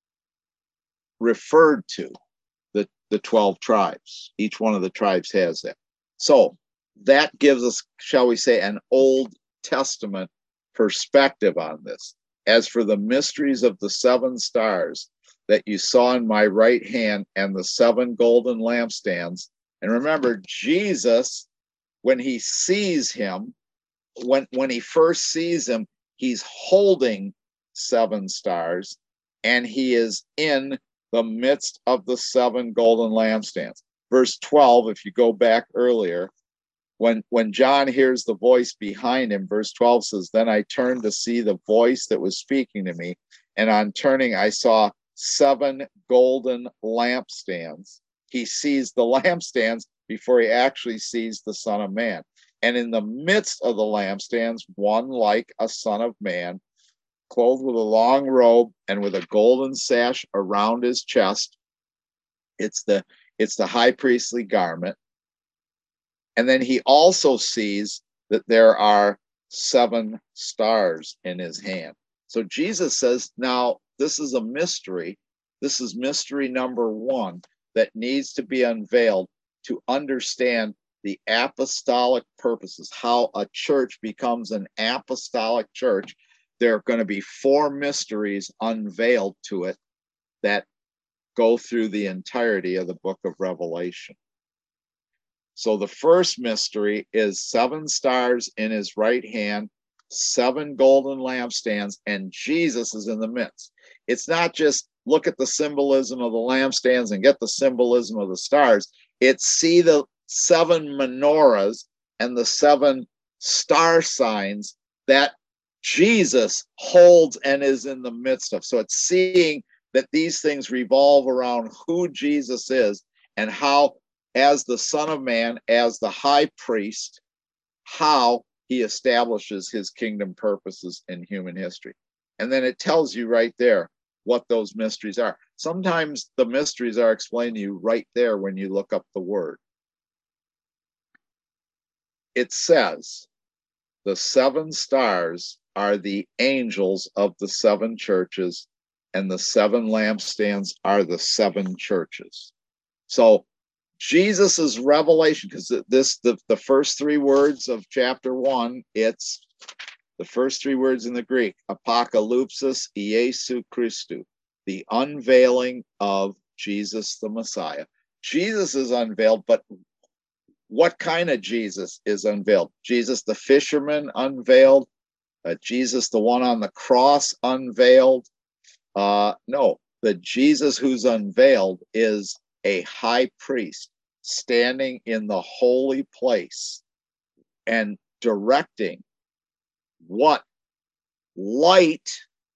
referred to the 12 tribes. Each one of the tribes has that. So that gives us, shall we say, an Old Testament perspective on this. As for the mysteries of the 7 stars that you saw in my right hand and the 7 golden lampstands, and remember, Jesus, when he sees him, when he first sees him, he's holding 7 stars, and he is in the midst of the 7 golden lampstands. Verse 12, if you go back earlier, when John hears the voice behind him, verse 12 says, "Then I turned to see the voice that was speaking to me, and on turning I saw 7 golden lampstands." He sees the lampstands before he actually sees the Son of Man. And in the midst of the lampstands, one like a son of man, clothed with a long robe and with a golden sash around his chest. It's the high priestly garment. And then he also sees that there are 7 stars in his hand. So Jesus says, now this is a mystery. This is mystery number 1 that needs to be unveiled to understand the apostolic purposes, how a church becomes an apostolic church. There are going to be 4 mysteries unveiled to it that go through the entirety of the book of Revelation. So the first mystery is 7 stars in his right hand, 7 golden lampstands, and Jesus is in the midst. It's not just look at the symbolism of the lampstands and get the symbolism of the stars. It's see the 7 menorahs and the 7 star signs that Jesus holds and is in the midst of. So it's seeing that these things revolve around who Jesus is and how, as the Son of Man, as the high priest, how he establishes his kingdom purposes in human history. And then it tells you right there what those mysteries are. Sometimes the mysteries are explained to you right there when you look up the word. It says the 7 stars are the angels of the 7 churches, and the 7 lampstands are the 7 churches. So Jesus's revelation, because the first three words of chapter 1, it's the first three words in the Greek, apocalypsis Iesu Christou, the unveiling of Jesus the Messiah. Jesus is unveiled, but what kind of Jesus is unveiled? Jesus the fisherman unveiled? Jesus the one on the cross unveiled? No, the Jesus who's unveiled is a high priest standing in the holy place and directing what light.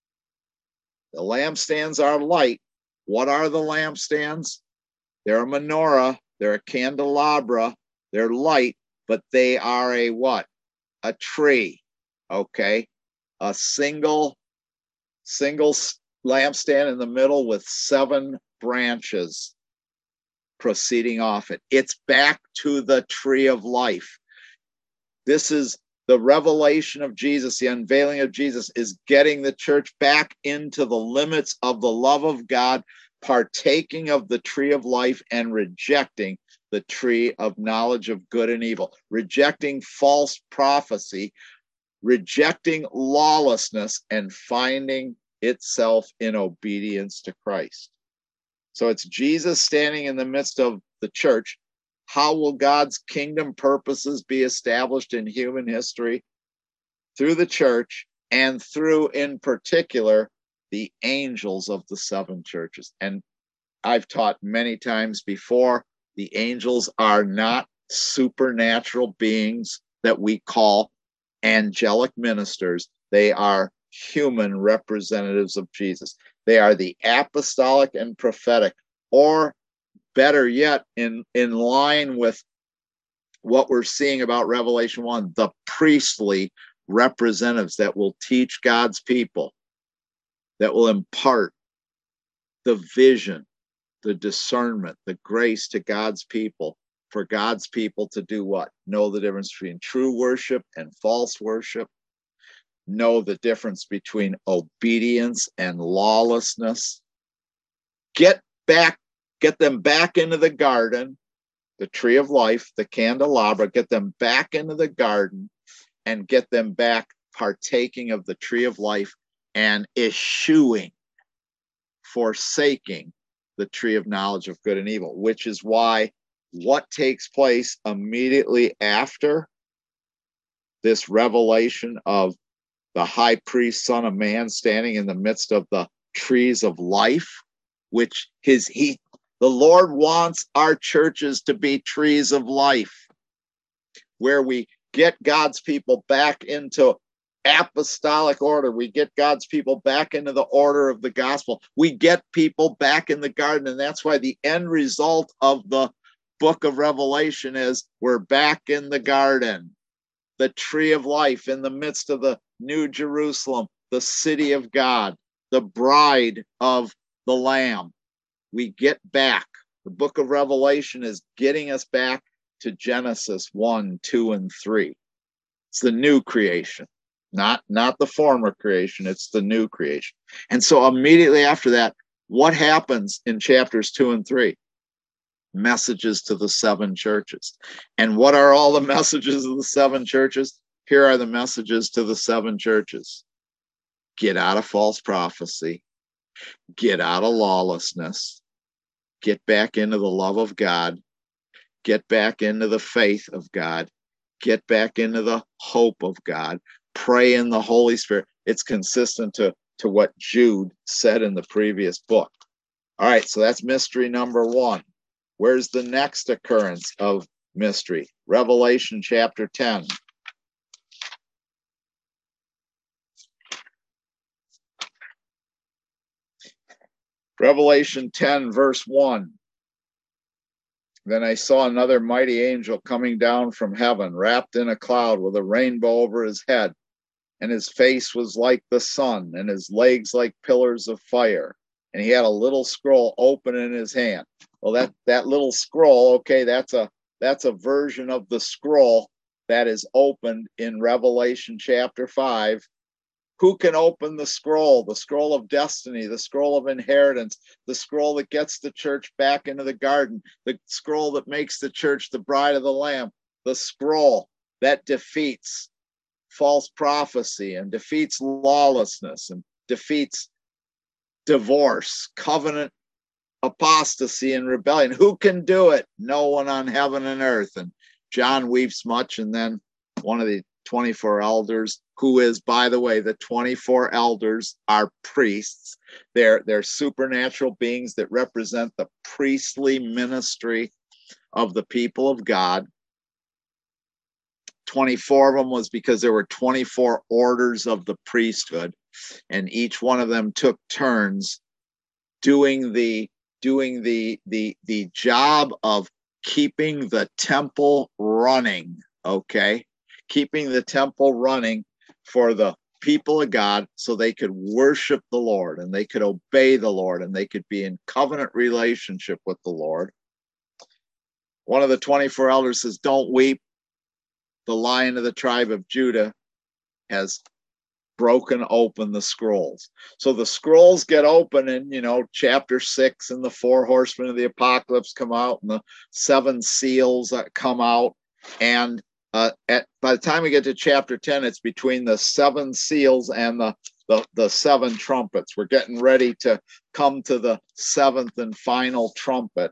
The lampstands are light. What are the lampstands? They're a menorah, they're a candelabra, they're light, but they are a what? A tree, okay? A single lampstand in the middle with 7 branches proceeding off it. It's back to the tree of life. This is the revelation of Jesus, the unveiling of Jesus is getting the church back into the limits of the love of God, partaking of the tree of life and rejecting the tree of knowledge of good and evil, rejecting false prophecy, rejecting lawlessness, and finding itself in obedience to Christ. So it's Jesus standing in the midst of the church. How will God's kingdom purposes be established in human history? Through the church, and through, in particular, the angels of the 7 churches. And I've taught many times before, the angels are not supernatural beings that we call angelic ministers. They are human representatives of Jesus. They are the apostolic and prophetic, or better yet, in line with what we're seeing about Revelation 1, the priestly representatives that will teach God's people, that will impart the vision, the discernment, the grace to God's people, for God's people to do what? Know the difference between true worship and false worship, know the difference between obedience and lawlessness, get them back into the garden, the tree of life, the candelabra, get them back into the garden and get them back partaking of the tree of life and eschewing, forsaking the tree of knowledge of good and evil, which is why what takes place immediately after this revelation of the high priest, Son of Man, standing in the midst of the trees of life, which the Lord wants our churches to be trees of life, where we get God's people back into apostolic order. We get God's people back into the order of the gospel. We get people back in the garden. And that's why the end result of the book of Revelation is we're back in the garden, the tree of life in the midst of the New Jerusalem, the city of God, the bride of the Lamb. We get back. The book of Revelation is getting us back to Genesis 1, 2, and 3. It's the new creation, not the former creation. It's the new creation. And so immediately after that, what happens in chapters 2 and 3? Messages to the 7 churches. And what are all the messages of the 7 churches? Here are the messages to the 7 churches. Get out of false prophecy. Get out of lawlessness. Get back into the love of God. Get back into the faith of God. Get back into the hope of God. Pray in the Holy Spirit. It's consistent to what Jude said in the previous book. All right, so that's mystery number 1. Where's the next occurrence of mystery? Revelation chapter 10. Revelation 10, verse 1. Then I saw another mighty angel coming down from heaven, wrapped in a cloud with a rainbow over his head, and his face was like the sun, and his legs like pillars of fire. And he had a little scroll open in his hand. Well, that little scroll, okay, that's a version of the scroll that is opened in Revelation chapter 5 Who can open the scroll of destiny, the scroll of inheritance, the scroll that gets the church back into the garden, the scroll that makes the church the bride of the Lamb, the scroll that defeats false prophecy and defeats lawlessness and defeats divorce, covenant apostasy and rebellion. Who can do it? No one on heaven and earth. And John weeps much. And then one of the 24 elders, who is, by the way, the 24 elders are priests. They're supernatural beings that represent the priestly ministry of the people of God. 24 of them was because there were 24 orders of the priesthood, and each one of them took turns doing the job of keeping the temple running. Okay, keeping the temple running for the people of God, so they could worship the Lord and they could obey the Lord and they could be in covenant relationship with the Lord. One of the 24 elders says, "Don't weep. The Lion of the tribe of Judah has broken open the scrolls." So the scrolls get open in, chapter 6, and the 4 horsemen of the apocalypse come out, and the 7 seals come out. And by the time we get to chapter 10, it's between the 7 seals and the 7 trumpets. We're getting ready to come to the 7th and final trumpet.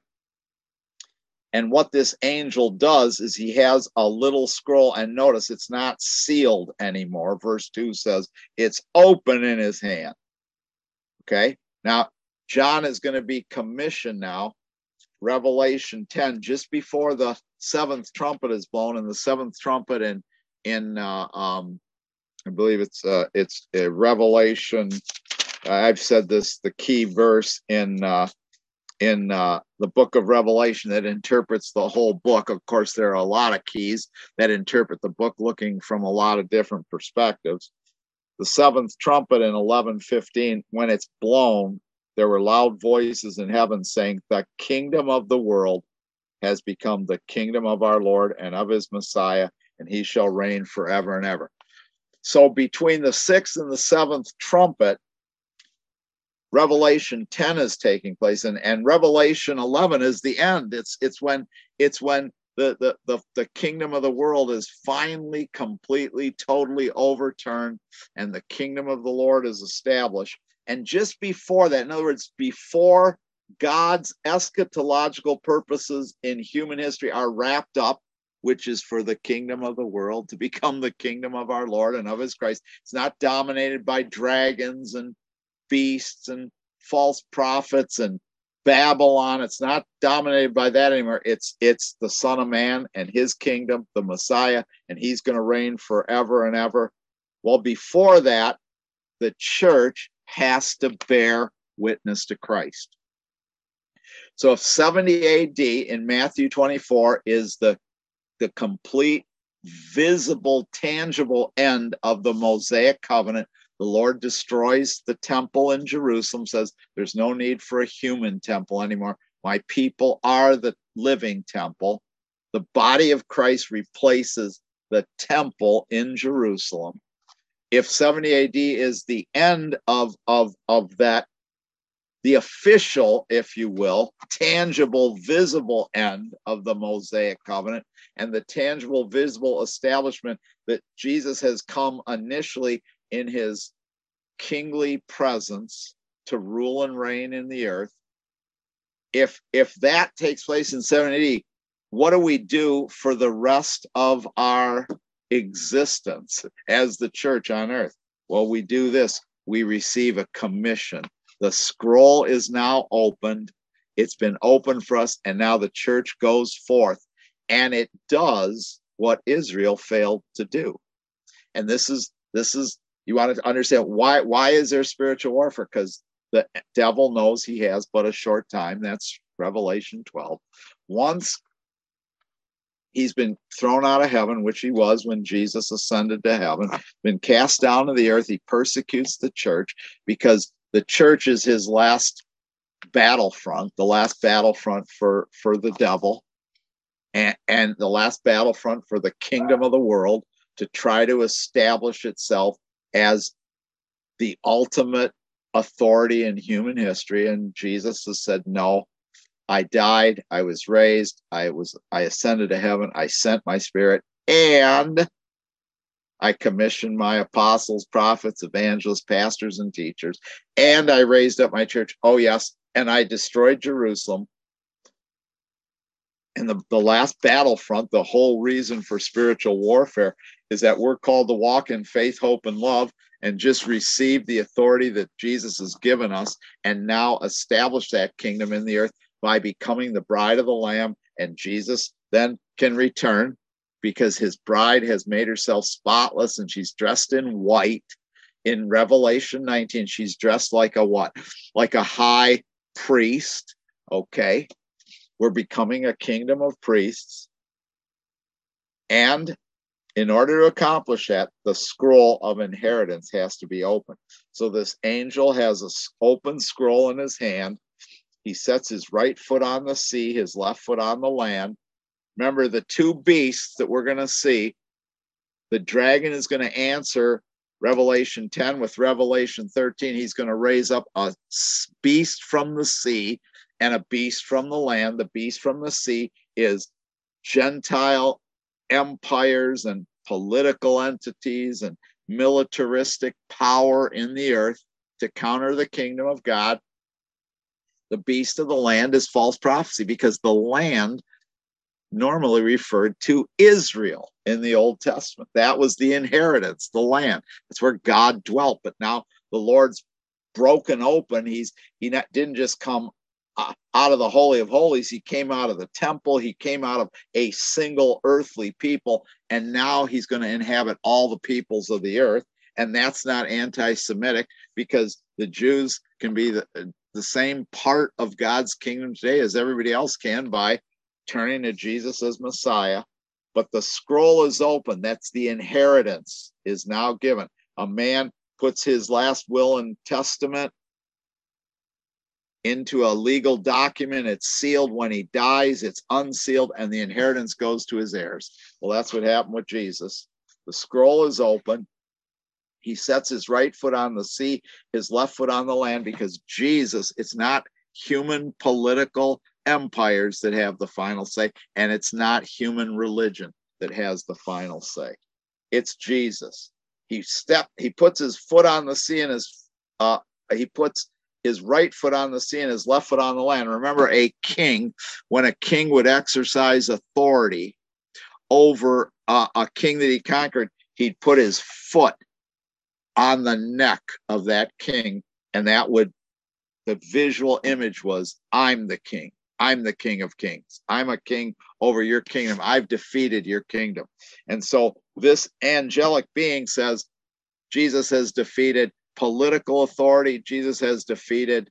And what this angel does is he has a little scroll, and notice it's not sealed anymore. Verse 2 says it's open in his hand. Okay, now John is going to be commissioned now. Revelation 10, just before the 7th trumpet is blown, and the 7th trumpet in I believe it's Revelation. I've said this, the key verse in the book of Revelation that interprets the whole book. Of course, there are a lot of keys that interpret the book looking from a lot of different perspectives. The 7th trumpet in 11:15, when it's blown, there were loud voices in heaven saying, "The kingdom of the world has become the kingdom of our Lord and of his Messiah, and he shall reign forever and ever." So between the 6th and the 7th trumpet, Revelation 10 is taking place, and Revelation 11 is the end. It's when the kingdom of the world is finally, completely, totally overturned, and the kingdom of the Lord is established. And just before that, in other words, before God's eschatological purposes in human history are wrapped up, which is for the kingdom of the world to become the kingdom of our Lord and of his Christ. It's not dominated by dragons and beasts and false prophets and Babylon. It's not dominated by that anymore. It's the Son of Man and his kingdom, the Messiah, and he's going to reign forever and ever. Well, before that, the church has to bear witness to Christ. So if 70 AD in Matthew 24 is the complete, visible, tangible end of the Mosaic covenant, the Lord destroys the temple in Jerusalem, says there's no need for a human temple anymore. My people are the living temple. The body of Christ replaces the temple in Jerusalem. If 70 AD is the end of that, the official, if you will, tangible, visible end of the Mosaic covenant, and the tangible, visible establishment that Jesus has come initially in his kingly presence to rule and reign in the earth. If that takes place in 70 AD, what do we do for the rest of our existence as the church on earth? Well, we do this. We receive a commission. The scroll is now opened. It's been opened for us, and now the church goes forth, and it does what Israel failed to do. And this is you want to understand why is there spiritual warfare? Because the devil knows he has but a short time. That's Revelation 12. Once he's been thrown out of heaven, which he was when Jesus ascended to heaven, been cast down to the earth, he persecutes the church, because the church is his last battlefront, the last battlefront for the devil, and the last battlefront for the kingdom of the world to try to establish itself as the ultimate authority in human history. And Jesus has said, no, I died, I was raised, I ascended to heaven, I sent my spirit, and I commissioned my apostles, prophets, evangelists, pastors, and teachers, and I raised up my church. Oh, yes. And I destroyed Jerusalem. And the last battlefront, the whole reason for spiritual warfare is that we're called to walk in faith, hope, and love, and just receive the authority that Jesus has given us, and now establish that kingdom in the earth by becoming the bride of the Lamb. And Jesus then can return, because his bride has made herself spotless, and she's dressed in white. In Revelation 19, she's dressed like a what? Like a high priest. Okay. We're becoming a kingdom of priests. And in order to accomplish that, the scroll of inheritance has to be open. So this angel has an open scroll in his hand. He sets his right foot on the sea, his left foot on the land. Remember, the two beasts that we're going to see, the dragon is going to answer Revelation 10 with Revelation 13. He's going to raise up a beast from the sea and a beast from the land. The beast from the sea is Gentile empires and political entities and militaristic power in the earth to counter the kingdom of God. The beast of the land is false prophecy, because the land normally referred to Israel in the Old Testament. That was the inheritance, the land. That's where God dwelt. But now the Lord's broken open. He didn't just come out of the Holy of Holies. He came out of the temple. He came out of a single earthly people. And now he's going to inhabit all the peoples of the earth. And that's not anti-Semitic, because the Jews can be the same part of God's kingdom today as everybody else can by turning to Jesus as Messiah. But the scroll is open. That's the inheritance is now given. A man puts his last will and testament into a legal document. It's sealed when he dies. It's unsealed, and the inheritance goes to his heirs. Well, that's what happened with Jesus. The scroll is open. He sets his right foot on the sea, his left foot on the land, because Jesus, it's not human political empires that have the final say, and it's not human religion that has the final say. It's Jesus. He puts his foot on the sea, and he puts his right foot on the sea and his left foot on the land. Remember, a king, when a king would exercise authority over a king that he conquered, he'd put his foot on the neck of that king, and the visual image was, I'm the king. I'm the King of Kings. I'm a king over your kingdom. I've defeated your kingdom. And so this angelic being says, Jesus has defeated political authority. Jesus has defeated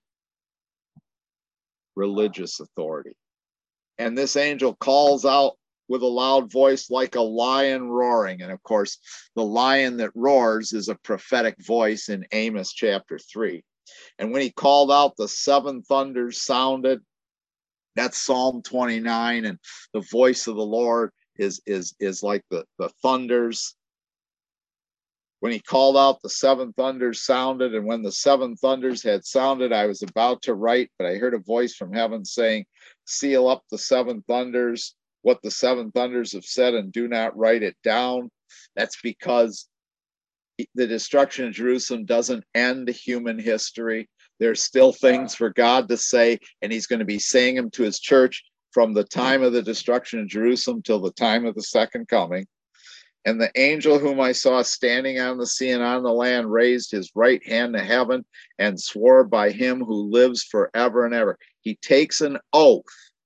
religious authority. And this angel calls out with a loud voice like a lion roaring. And of course, the lion that roars is a prophetic voice in Amos chapter 3. And when he called out, the seven thunders sounded. That's Psalm 29. And the voice of the Lord is like the thunders. When he called out, the seven thunders sounded. And when the seven thunders had sounded, I was about to write, but I heard a voice from heaven saying, seal up the seven thunders, what the seven thunders have said, and do not write it down. That's because the destruction of Jerusalem doesn't end human history. There's still things for God to say, and he's going to be saying them to his church from the time of the destruction of Jerusalem till the time of the second coming. And the angel whom I saw standing on the sea and on the land raised his right hand to heaven and swore by him who lives forever and ever. He takes an oath.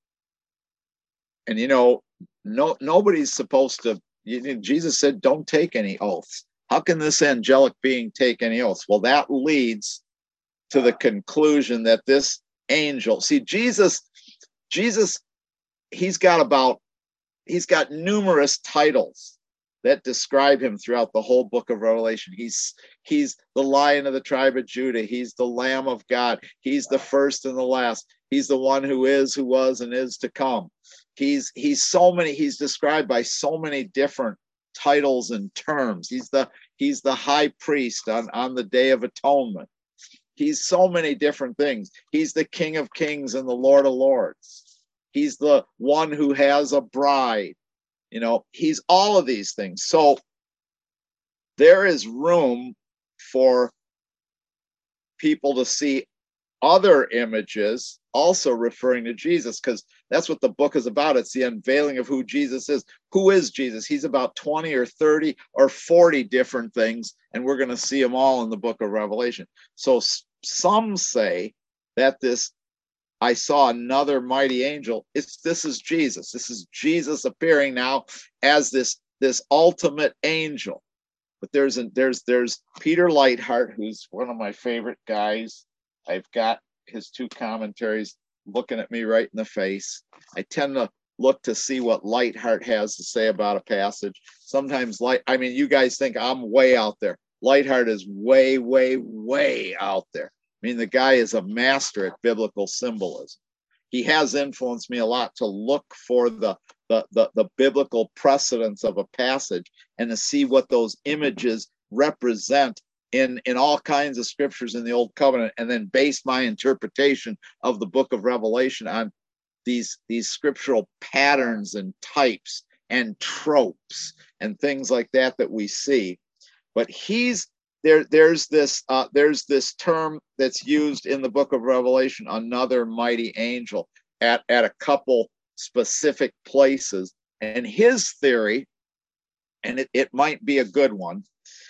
And nobody's supposed to, Jesus said, don't take any oaths. How can this angelic being take any oaths? Well, that leads to the conclusion that this angel, see, Jesus, he's got numerous titles that describe him throughout the whole book of Revelation. He's the Lion of the tribe of Judah. He's the Lamb of God. He's the first and the last. He's the one who is, who was, and is to come. He's described by so many different titles and terms. He's He's the high priest on the Day of Atonement. He's so many different things. He's the King of Kings and the Lord of Lords. He's the one who has a bride. You know, he's all of these things. So there is room for people to see other images also referring to Jesus, because that's what the book is about. It's the unveiling of who Jesus is. Who is Jesus? He's about 20 or 30 or 40 different things, and we're going to see them all in the book of Revelation. So some say that this, I saw another mighty angel. This is Jesus. This is Jesus appearing now as this ultimate angel. But there's Peter Leithart, who's one of my favorite guys. I've got his two commentaries looking at me right in the face. I tend to look to see what Leithart has to say about a passage. Sometimes, you guys think I'm way out there. Leithart is way, way, way out there. I mean, the guy is a master at biblical symbolism. He has influenced me a lot to look for the biblical precedence of a passage and to see what those images represent in all kinds of scriptures in the Old Covenant, and then base my interpretation of the book of Revelation on these scriptural patterns and types and tropes and things like that we see. But there's this term that's used in the book of Revelation, another mighty angel, at a couple specific places. And his theory, and it might be a good one,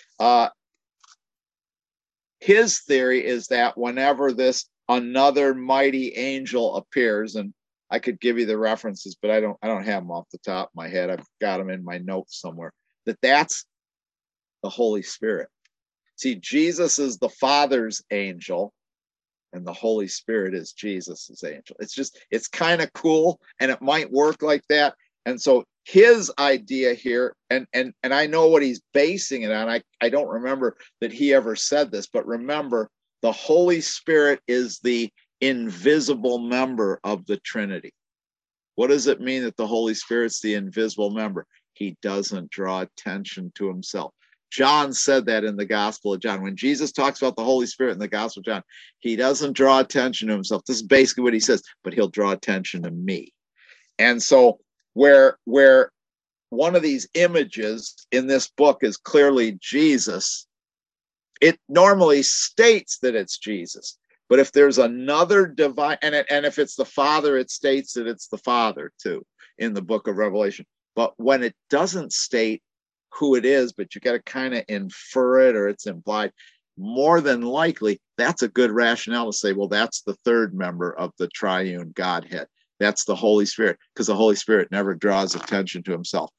his theory is that whenever this another mighty angel appears, and I could give you the references, but I don't have them off the top of my head. I've got them in my notes somewhere. That's the Holy Spirit. See, Jesus is the Father's angel, and the Holy Spirit is Jesus's angel. It's kind of cool, and it might work like that. And so his idea here, and I know what he's basing it on. I don't remember that he ever said this, but remember, the Holy Spirit is the invisible member of the Trinity. What does it mean that the Holy Spirit's the invisible member? He doesn't draw attention to himself. John said that in the Gospel of John. When Jesus talks about the Holy Spirit in the Gospel of John, he doesn't draw attention to himself. This is basically what he says, but he'll draw attention to me. And so where one of these images in this book is clearly Jesus, it normally states that it's Jesus. But if there's another divine, and if it's the Father, it states that it's the Father too in the book of Revelation. But when it doesn't state who it is, but you got to kind of infer it, or it's implied, more than likely, that's a good rationale to say, well, that's the third member of the triune Godhead. That's the Holy Spirit, because the Holy Spirit never draws attention to himself.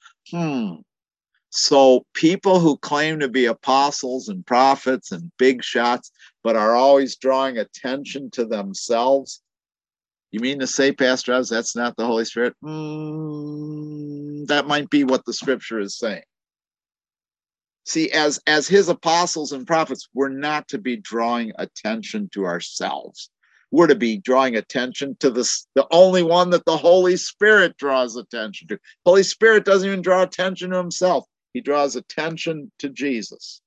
So people who claim to be apostles and prophets and big shots, but are always drawing attention to themselves, you mean to say, Pastor Oz, that's not the Holy Spirit? That might be what the scripture is saying. See, as his apostles and prophets, we're not to be drawing attention to ourselves. We're to be drawing attention to the only one that the Holy Spirit draws attention to. Holy Spirit doesn't even draw attention to himself. He draws attention to Jesus.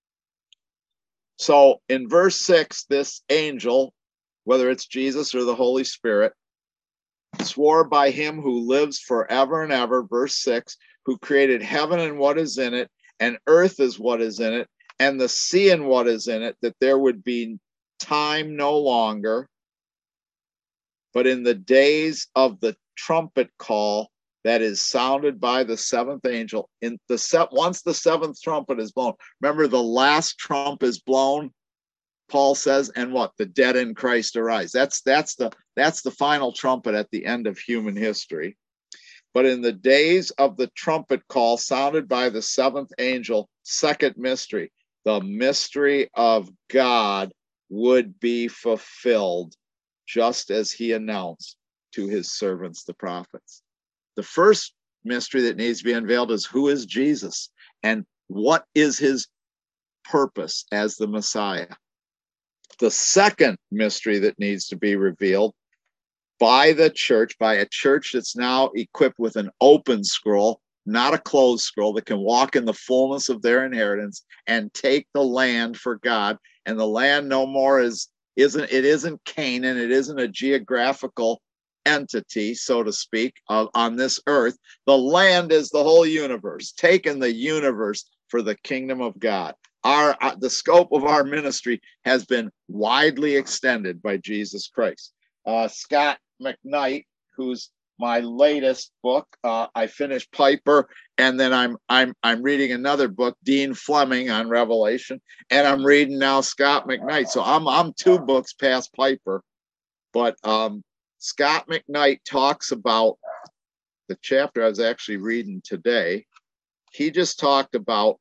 So in verse 6, this angel, whether it's Jesus or the Holy Spirit, swore by him who lives forever and ever, verse 6, who created heaven and what is in it, and earth is what is in it, and the sea and what is in it, that there would be time no longer, but in the days of the trumpet call that is sounded by the seventh angel, once the seventh trumpet is blown, remember the last trump is blown, Paul says, and what? The dead in Christ arise. That's the final trumpet at the end of human history. But in the days of the trumpet call sounded by the seventh angel, second mystery, the mystery of God would be fulfilled, just as he announced to his servants, the prophets. The first mystery that needs to be unveiled is, who is Jesus and what is his purpose as the Messiah? The second mystery that needs to be revealed by the church, by a church that's now equipped with an open scroll, not a closed scroll, that can walk in the fullness of their inheritance and take the land for God. And the land no more isn't Canaan. It isn't a geographical entity, so to speak, on this earth. The land is the whole universe, taking the universe for the kingdom of God. The scope of our ministry has been widely extended by Jesus Christ. Scott McKnight, who's my latest book, I finished Piper, and then I'm reading another book, Dean Fleming, on Revelation, and I'm reading now Scott McKnight. So I'm 2 books past Piper, but Scott McKnight talks about the chapter I was actually reading today. He talked about,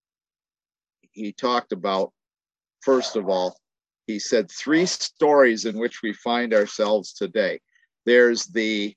first of all, he said 3 stories in which we find ourselves today. There's the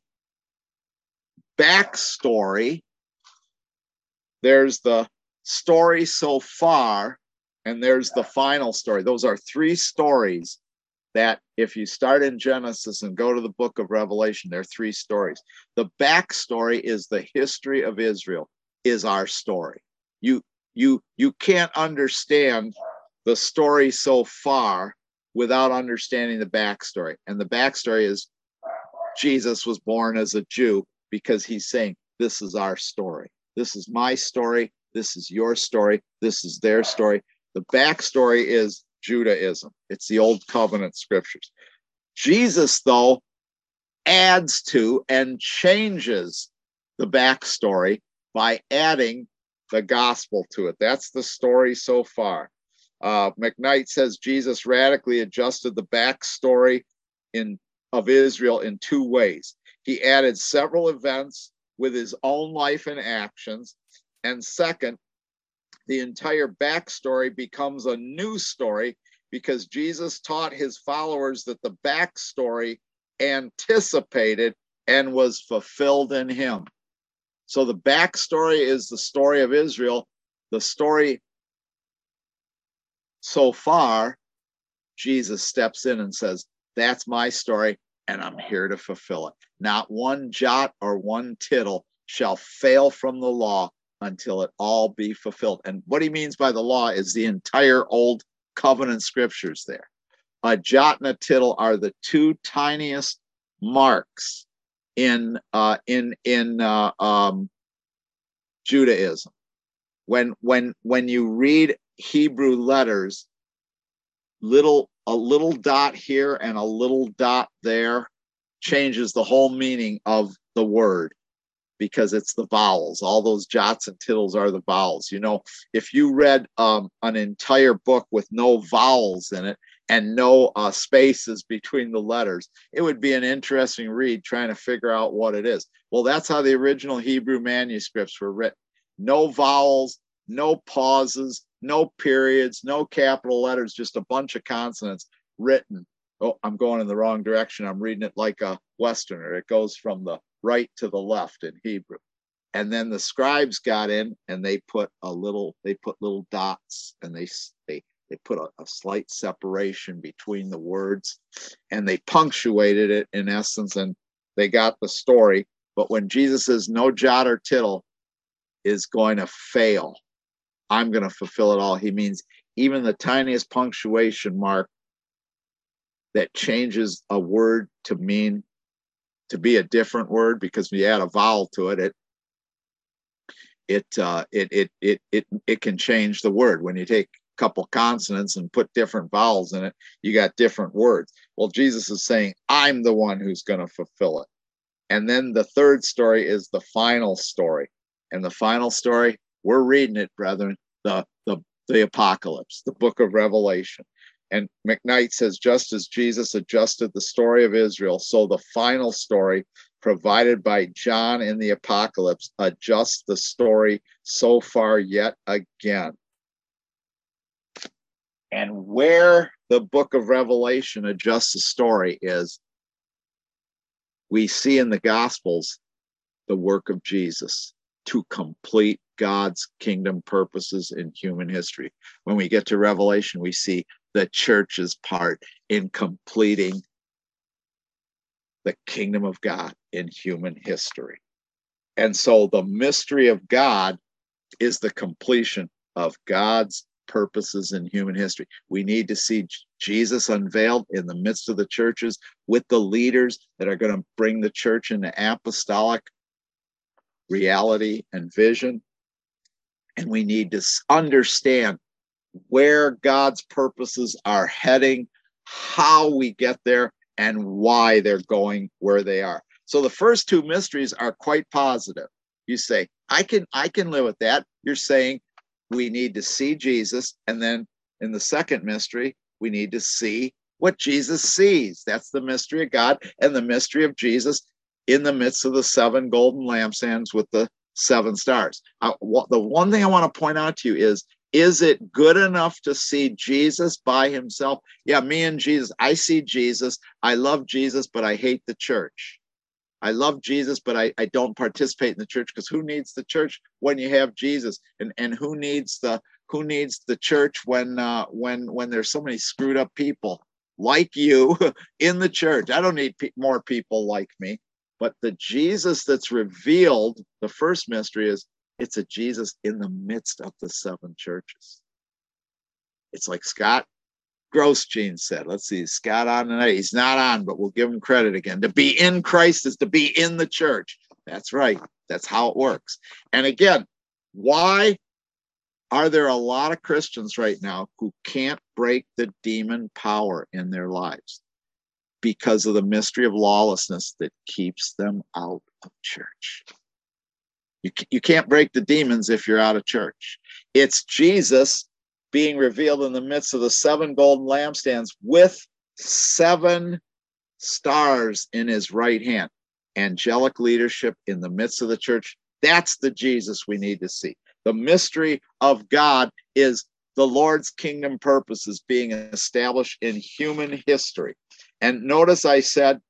backstory, there's the story so far, and there's the final story. Those are 3 stories that, if you start in Genesis and go to the book of Revelation, there are 3 stories. The backstory is the history of Israel, is our story. You can't understand the story so far without understanding the backstory. And the backstory is Jesus was born as a Jew, because he's saying, this is our story. This is my story. This is your story. This is their story. The backstory is Judaism. It's the Old Covenant scriptures. Jesus, though, adds to and changes the backstory by adding the gospel to it. That's the story so far. McKnight says Jesus radically adjusted the backstory of Israel in 2 ways. He added several events with his own life and actions. And second, the entire backstory becomes a new story, because Jesus taught his followers that the backstory anticipated and was fulfilled in him. So the backstory is the story of Israel. The story so far, Jesus steps in and says, that's my story, and I'm here to fulfill it. Not one jot or one tittle shall fail from the law until it all be fulfilled. And what he means by the law is the entire Old Covenant scriptures there. A jot and a tittle are the 2 tiniest marks in Judaism. When you read Hebrew letters, a little dot here and a little dot there changes the whole meaning of the word, because it's the vowels. All those jots and tittles are the vowels. You know, if you read an entire book with no vowels in it and no spaces between the letters, it would be an interesting read trying to figure out what it is. Well, that's how the original Hebrew manuscripts were written. No vowels, no pauses, no periods, no capital letters, just a bunch of consonants written. Oh, I'm going in the wrong direction. I'm reading it like a Westerner. It goes from the right to the left in Hebrew. And then the scribes got in and they put little dots, and they put a slight separation between the words, and they punctuated it in essence, and they got the story. But when Jesus says no jot or tittle is going to fail, I'm going to fulfill it all, he means even the tiniest punctuation mark that changes a word to be a different word, because we add a vowel to it, it can change the word. When you take a couple consonants and put different vowels in it, you got different words. Well, Jesus is saying, I'm the one who's going to fulfill it. And then the third story is the final story. And the final story, we're reading it, brethren, the apocalypse, the book of Revelation. And McKnight says, just as Jesus adjusted the story of Israel, so the final story provided by John in the apocalypse adjusts the story so far yet again. And where the book of Revelation adjusts the story is, we see in the Gospels the work of Jesus to complete God's kingdom purposes in human history. When we get to Revelation, we see the church's part in completing the kingdom of God in human history. And so the mystery of God is the completion of God's purposes in human history. We need to see Jesus unveiled in the midst of the churches with the leaders that are going to bring the church into apostolic reality and vision. And we need to understand where God's purposes are heading, how we get there, and why they're going where they are. So the first two mysteries are quite positive. You say, I can live with that. You're saying we need to see Jesus, and then in the second mystery, we need to see what Jesus sees. That's the mystery of God and the mystery of Jesus in the midst of the seven golden lampstands with the seven stars. The one thing I want to point out to you is it good enough to see Jesus by himself? Yeah, me and Jesus, I see Jesus. I love Jesus, but I hate the church. I love Jesus, but I don't participate in the church, because who needs the church when you have Jesus? And who needs the church when there's so many screwed up people like you in the church? I don't need more people like me. But the Jesus that's revealed, the first mystery is, it's a Jesus in the midst of the seven churches. It's like Scott Grosjean said. Let's see, is Scott on tonight? He's not on, but we'll give him credit again. To be in Christ is to be in the church. That's right. That's how it works. And again, why are there a lot of Christians right now who can't break the demon power in their lives? Because of the mystery of lawlessness that keeps them out of church. You can't break the demons if you're out of church. It's Jesus being revealed in the midst of the seven golden lampstands with seven stars in his right hand. Angelic leadership in the midst of the church. That's the Jesus we need to see. The mystery of God is the Lord's kingdom purposes being established in human history. And notice I said,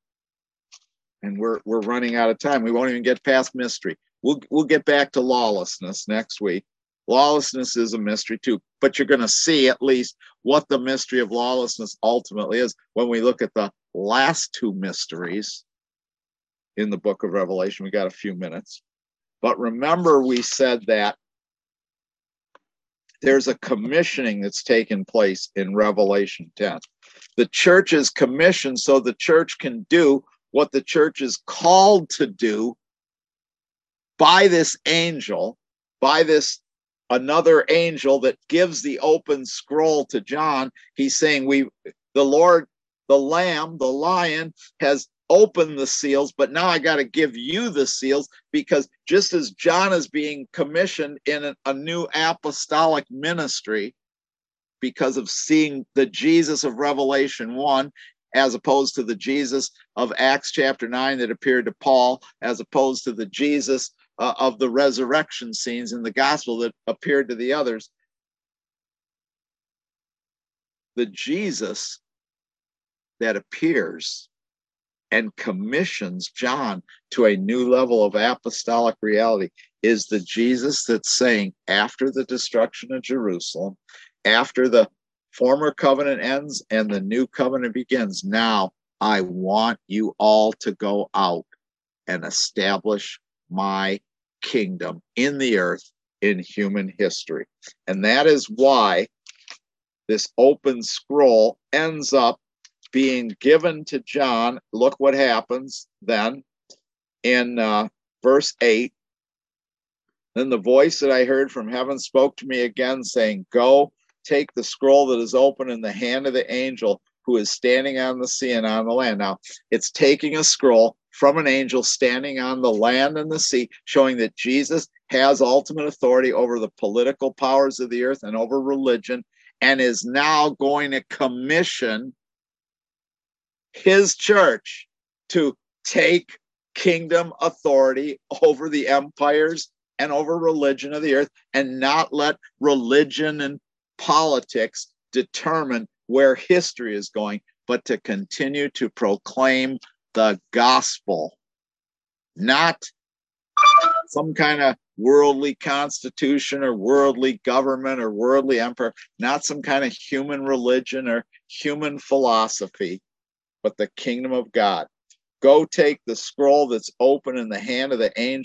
and we're running out of time. We won't even get past mystery. We'll get back to lawlessness next week. Lawlessness is a mystery too, but you're going to see at least what the mystery of lawlessness ultimately is when we look at the last two mysteries in the book of Revelation. We got a few minutes. But remember, we said that there's a commissioning that's taken place in Revelation 10. The church is commissioned so the church can do what the church is called to do by this angel, by this another angel that gives the open scroll to John. He's saying, the Lord, the Lamb, the Lion has opened the seals, but now I got to give you the seals, because just as John is being commissioned in a new apostolic ministry because of seeing the Jesus of Revelation 1, as opposed to the Jesus of Acts chapter 9 that appeared to Paul, as opposed to the Jesus of the resurrection scenes in the gospel that appeared to the others. The Jesus that appears and commissions John to a new level of apostolic reality is the Jesus that's saying, after the destruction of Jerusalem, after the former covenant ends and the new covenant begins, now I want you all to go out and establish my kingdom in the earth in human history. And that is why this open scroll ends up being given to John. Look what happens then in verse 8. Then the voice that I heard from heaven spoke to me again, saying, go, take the scroll that is open in the hand of the angel who is standing on the sea and on the land. Now, it's taking a scroll from an angel standing on the land and the sea, showing that Jesus has ultimate authority over the political powers of the earth and over religion, and is now going to commission his church to take kingdom authority over the empires and over religion of the earth, and not let religion and politics determine where history is going, but to continue to proclaim the gospel, not some kind of worldly constitution or worldly government or worldly emperor, not some kind of human religion or human philosophy, but the kingdom of God. Go take the scroll that's open in the hand of the angel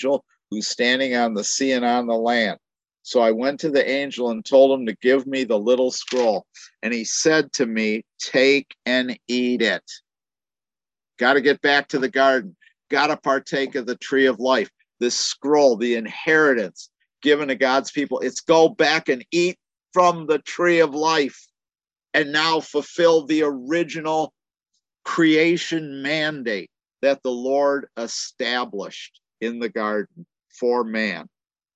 who's standing on the sea and on the land. So I went to the angel and told him to give me the little scroll. And he said to me, take and eat it. Got to get back to the garden. Got to partake of the tree of life. This scroll, the inheritance given to God's people. It's go back and eat from the tree of life and now fulfill the original creation mandate that the Lord established in the garden for man.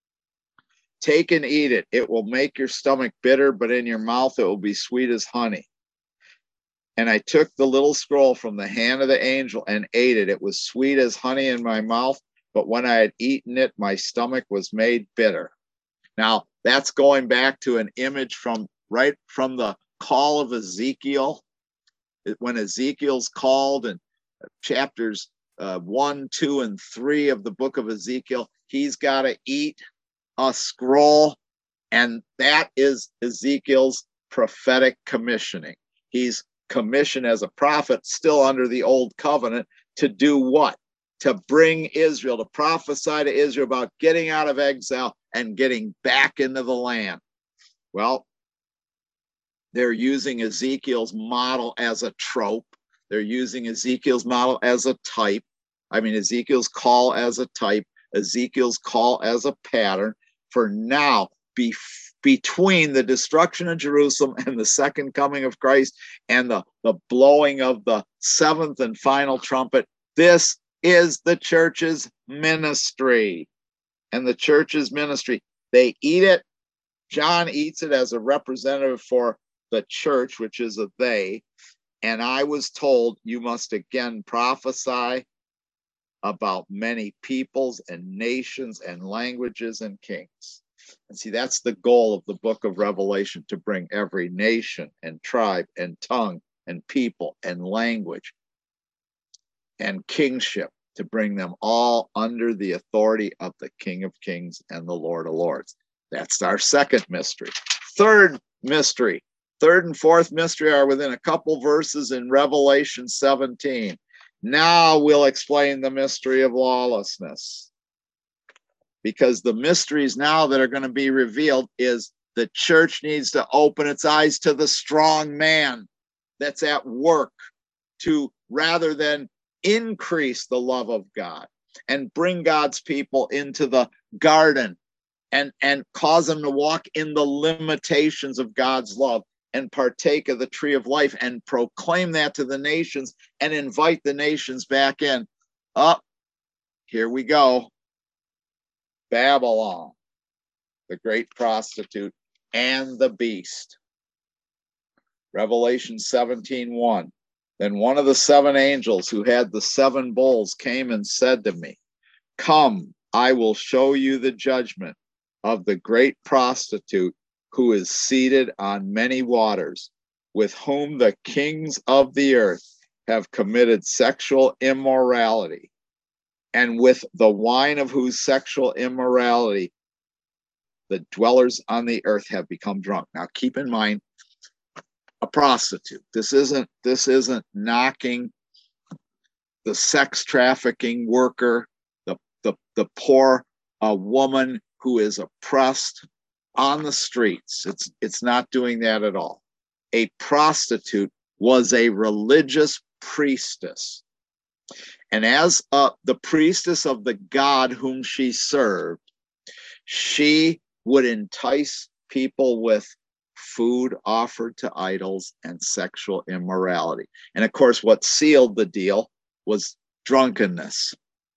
Take and eat it. It will make your stomach bitter, but in your mouth it will be sweet as honey. And I took the little scroll from the hand of the angel and ate it. It was sweet as honey in my mouth, but when I had eaten it, my stomach was made bitter. Now, that's going back to an image from right from the call of Ezekiel. When Ezekiel's called in chapters 1, 2, and 3 of the book of Ezekiel, he's got to eat a scroll, and that is Ezekiel's prophetic commissioning. He's commissioned as a prophet, still under the old covenant, to do what? To bring Israel, to prophesy to Israel about getting out of exile and getting back into the land. Well, they're using Ezekiel's model as a trope. They're using Ezekiel's model as a type. Ezekiel's call as a type, Ezekiel's call as a pattern for now, between the destruction of Jerusalem and the second coming of Christ and the blowing of the seventh and final trumpet. This is the church's ministry. And the church's ministry, they eat it. John eats it as a representative for the church, which is a they. And I was told, you must again prophesy about many peoples and nations and languages and kings. And see, that's the goal of the book of Revelation, to bring every nation and tribe and tongue and people and language and kingship, to bring them all under the authority of the King of Kings and the Lord of Lords. That's our second mystery. Third mystery, third and fourth mystery are within a couple verses in Revelation 17. Now we'll explain the mystery of lawlessness. Because the mysteries now that are going to be revealed is the church needs to open its eyes to the strong man that's at work to, rather than increase the love of God and bring God's people into the garden and cause them to walk in the limitations of God's love and partake of the tree of life and proclaim that to the nations and invite the nations back in. Here we go. Babylon, the great prostitute, and the beast. Revelation 17:1. Then one of the seven angels who had the seven bowls came and said to me, come, I will show you the judgment of the great prostitute who is seated on many waters, with whom the kings of the earth have committed sexual immorality, and with the wine of whose sexual immorality the dwellers on the earth have become drunk. Now keep in mind, a prostitute. This isn't knocking the sex trafficking worker, the poor woman who is oppressed on the streets. It's not doing that at all. A prostitute was a religious priestess. And as the priestess of the God whom she served, she would entice people with food offered to idols and sexual immorality. And of course, what sealed the deal was drunkenness.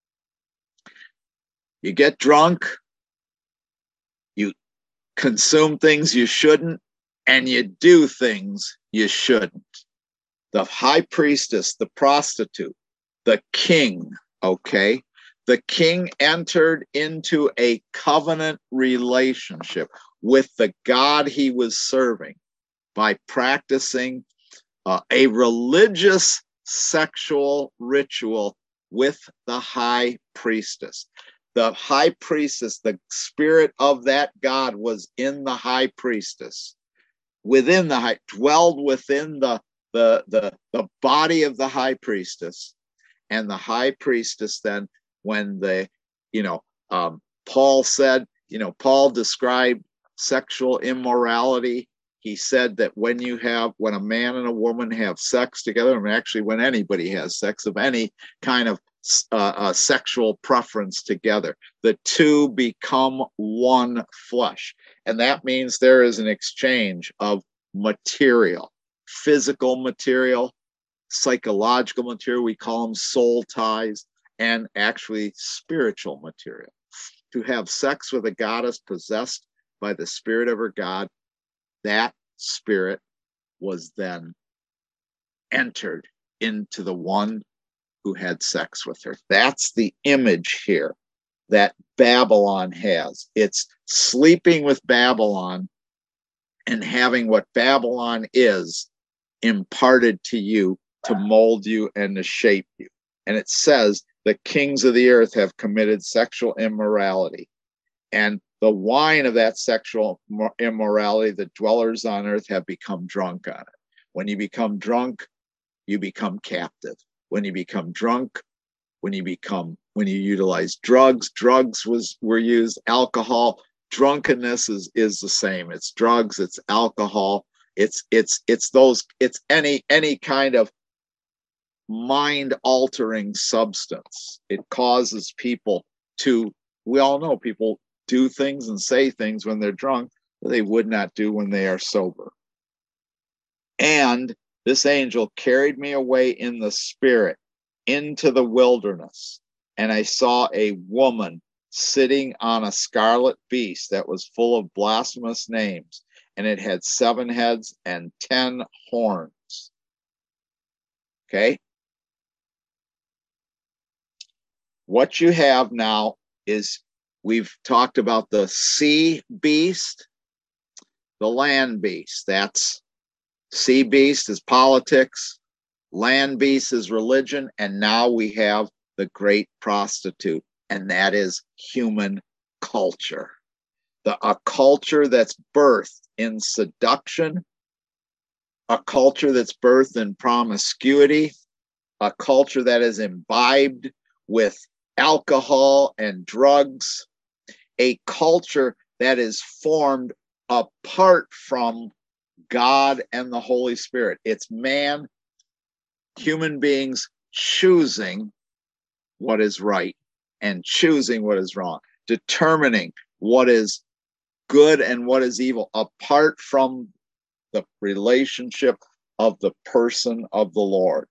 You get drunk, you consume things you shouldn't, and you do things you shouldn't. The high priestess, the prostitute, the king, okay? The king entered into a covenant relationship with the God he was serving by practicing a religious sexual ritual with the high priestess. The high priestess, the spirit of that God was in the high priestess, dwelled within the body of the high priestess. And the high priestess then, when Paul said, Paul described sexual immorality. He said that when a man and a woman have sex together, and actually when anybody has sex of any kind of sexual preference together, the two become one flesh. And that means there is an exchange of material, physical material, psychological material, we call them soul ties, and actually spiritual material. To have sex with a goddess possessed by the spirit of her god, that spirit was then entered into the one who had sex with her. That's the image here that Babylon has. It's sleeping with Babylon and having what Babylon is imparted to you to mold you and to shape you. And it says the kings of the earth have committed sexual immorality. And the wine of that sexual immorality, the dwellers on earth have become drunk on it. When you become drunk, you become captive. When you become drunk, when you utilize drugs were used, alcohol, drunkenness is the same. It's drugs, it's alcohol, it's any kind of mind altering substance. It causes people we all know people do things and say things when they're drunk that they would not do when they are sober. And this angel carried me away in the spirit into the wilderness, and I saw a woman sitting on a scarlet beast that was full of blasphemous names, and it had 7 heads and 10 horns. Okay? What you have now is, we've talked about the sea beast, the land beast. That's sea beast is politics, land beast is religion, and now we have the great prostitute, and that is human culture. A culture that's birthed in seduction, a culture that's birthed in promiscuity, a culture that is imbibed with alcohol and drugs, a culture that is formed apart from God and the Holy Spirit. It's man, human beings choosing what is right and choosing what is wrong, determining what is good and what is evil, apart from the relationship of the person of the Lord.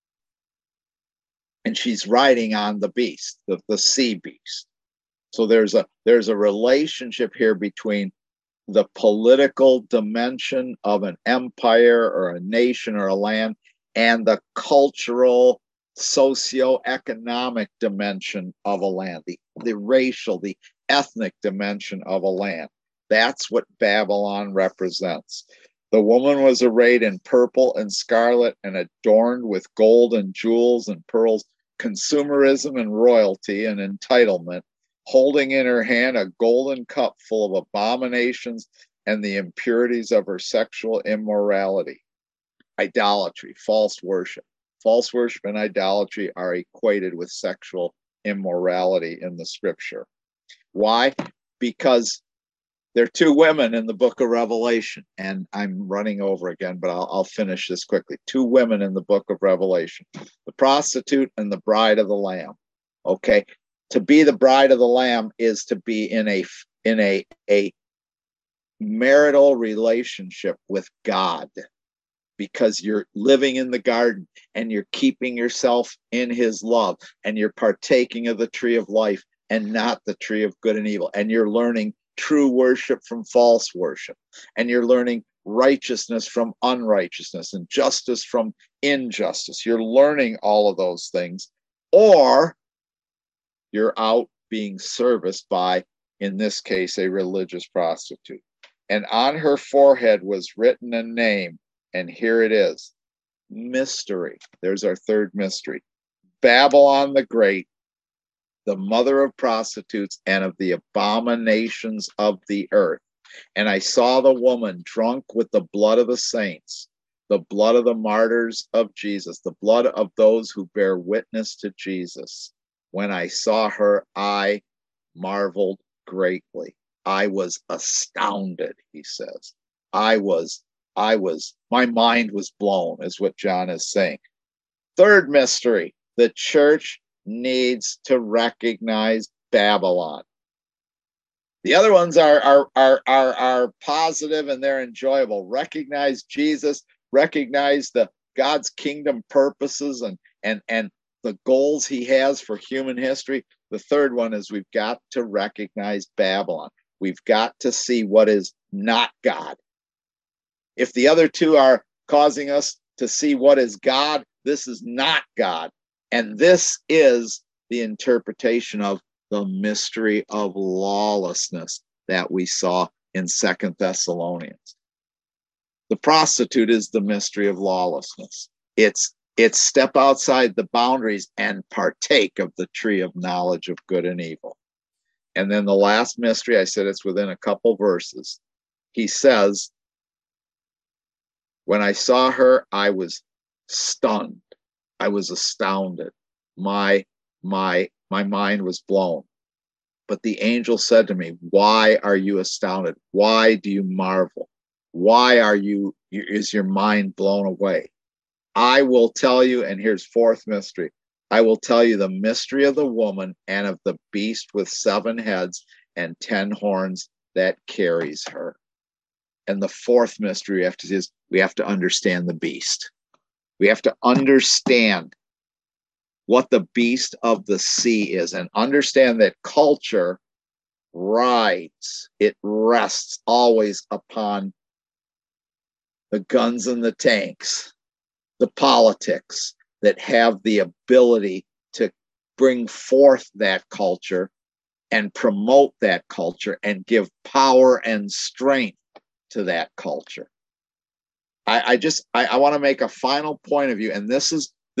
And she's riding on the beast, the sea beast. So there's a relationship here between the political dimension of an empire or a nation or a land and the cultural, socioeconomic dimension of a land, the racial, the ethnic dimension of a land. That's what Babylon represents. The woman was arrayed in purple and scarlet and adorned with gold and jewels and pearls, consumerism and royalty and entitlement, holding in her hand a golden cup full of abominations and the impurities of her sexual immorality. Idolatry, false worship. False worship and idolatry are equated with sexual immorality in the scripture. Why? Because there are 2 women in the book of Revelation, and I'm running over again, but I'll finish this quickly. 2 women in the book of Revelation, the prostitute and the bride of the Lamb. Okay, to be the bride of the Lamb is to be in a marital relationship with God, because you're living in the garden and you're keeping yourself in his love, and you're partaking of the tree of life and not the tree of good and evil, and you're learning true worship from false worship, and you're learning righteousness from unrighteousness and justice from injustice. You're learning all of those things, or you're out being serviced by, in this case, a religious prostitute. And on her forehead was written a name, and here it is: mystery. There's our 3rd mystery. Babylon the Great, the mother of prostitutes and of the abominations of the earth. And I saw the woman drunk with the blood of the saints, the blood of the martyrs of Jesus, the blood of those who bear witness to Jesus. When I saw her, I marveled greatly. I was astounded, he says. My mind was blown, is what John is saying. Third mystery, the church needs to recognize Babylon. The other ones are positive and they're enjoyable. Recognize Jesus, recognize the God's kingdom purposes and the goals he has for human history. The third one is we've got to recognize Babylon. We've got to see what is not God. If the other two are causing us to see what is God, this is not God. And this is the interpretation of the mystery of lawlessness that we saw in 2 Thessalonians. The prostitute is the mystery of lawlessness. It's step outside the boundaries and partake of the tree of knowledge of good and evil. And then the last mystery, I said it's within a couple verses. He says, when I saw her, I was stunned. I was astounded. My mind was blown. But the angel said to me, why are you astounded? Why do you marvel? Why is your mind blown away? I will tell you, and here's fourth mystery. I will tell you the mystery of the woman and of the beast with 7 heads and 10 horns that carries her. And the fourth mystery is we have to understand the beast. We have to understand what the beast of the sea is and understand that culture rides, it rests always upon the guns and the tanks, the politics that have the ability to bring forth that culture and promote that culture and give power and strength to that culture. I want to make a final point of view, and this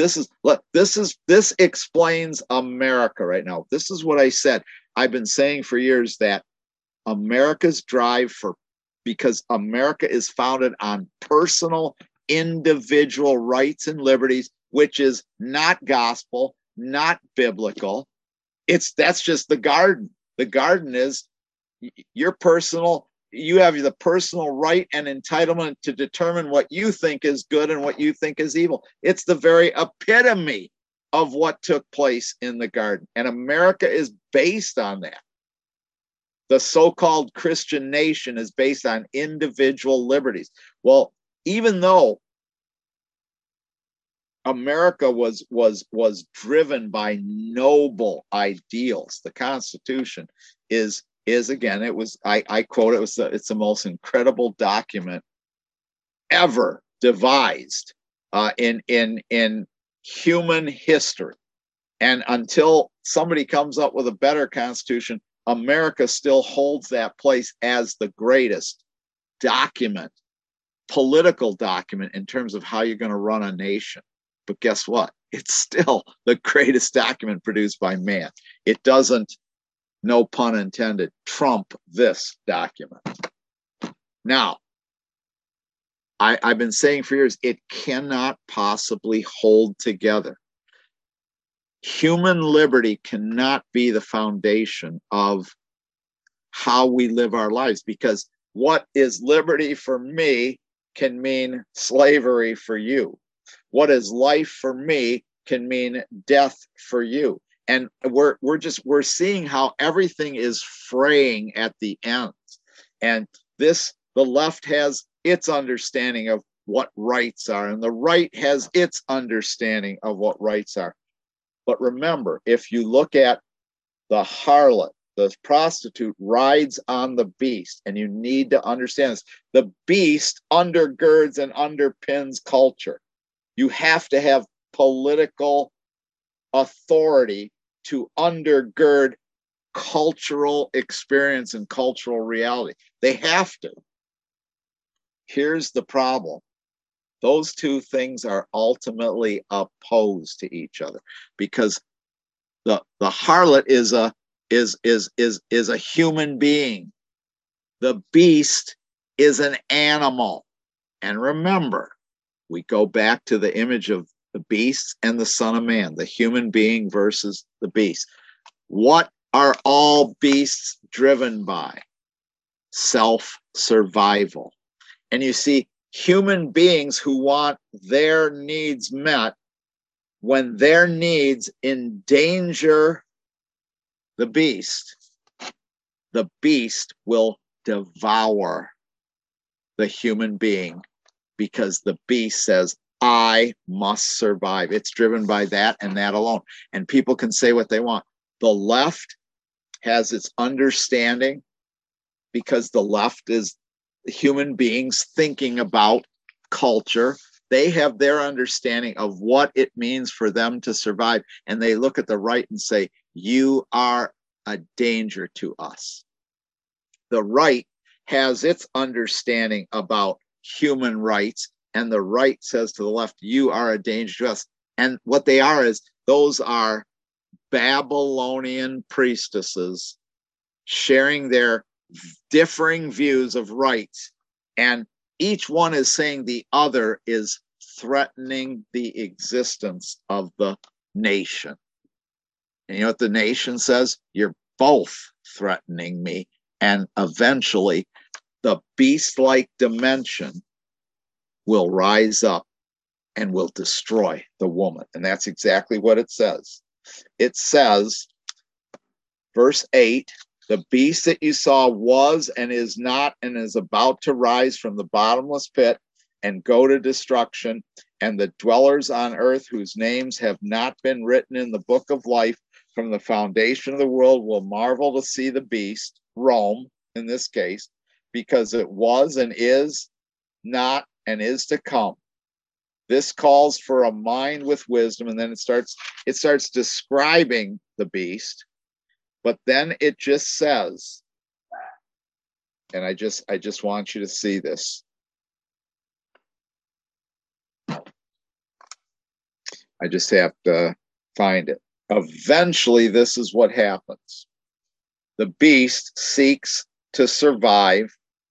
explains America right now. This is what I said. I've been saying for years that America's drive because America is founded on personal, individual rights and liberties, which is not gospel, not biblical. That's just the garden. The garden is your personal. You have the personal right and entitlement to determine what you think is good and what you think is evil. It's the very epitome of what took place in the garden. And America is based on that. The so-called Christian nation is based on individual liberties. Well, even though America was driven by noble ideals, the Constitution is again, I quote, it's the most incredible document ever devised in human history. And until somebody comes up with a better Constitution, America still holds that place as the greatest document, political document in terms of how you're going to run a nation. But guess what? It's still the greatest document produced by man. It doesn't, no pun intended, trump this document. Now, I've been saying for years, it cannot possibly hold together. Human liberty cannot be the foundation of how we live our lives, because what is liberty for me can mean slavery for you. What is life for me can mean death for you. And we're seeing how everything is fraying at the ends. And the left has its understanding of what rights are, and the right has its understanding of what rights are. But remember, if you look at the harlot, the prostitute rides on the beast, and you need to understand this. The beast undergirds and underpins culture. You have to have political authority to undergird cultural experience and cultural reality. They have to. Here's the problem. Those two things are ultimately opposed to each other, because the harlot is a human being. The beast is an animal. And remember, we go back to the image of the beast and the Son of Man, the human being versus the beast. What are all beasts driven by self-survival. And you see, human beings who want their needs met, when their needs endanger the beast will devour the human being, because the beast says, I must survive. It's driven by that and that alone. And people can say what they want. The left has its understanding, because the left is human beings thinking about culture. They have their understanding of what it means for them to survive. And they look at the right and say, you are a danger to us. The right has its understanding about human rights, and the right says to the left, you are a danger to us. And what they are is, those are Babylonian priestesses sharing their differing views of rights, and each one is saying the other is threatening the existence of the nation. And you know what the nation says? You're both threatening me. And eventually, the beast-like dimension will rise up and will destroy the woman. And that's exactly what it says. It says, verse 8, the beast that you saw was and is not and is about to rise from the bottomless pit and go to destruction, and the dwellers on earth whose names have not been written in the book of life from the foundation of the world will marvel to see the beast, Rome in this case, because it was and is not and is to come. This calls for a mind with wisdom, and then it starts describing the beast, but then it just says, and I just want you to see this. I just have to find it. Eventually, this is what happens. The beast seeks to survive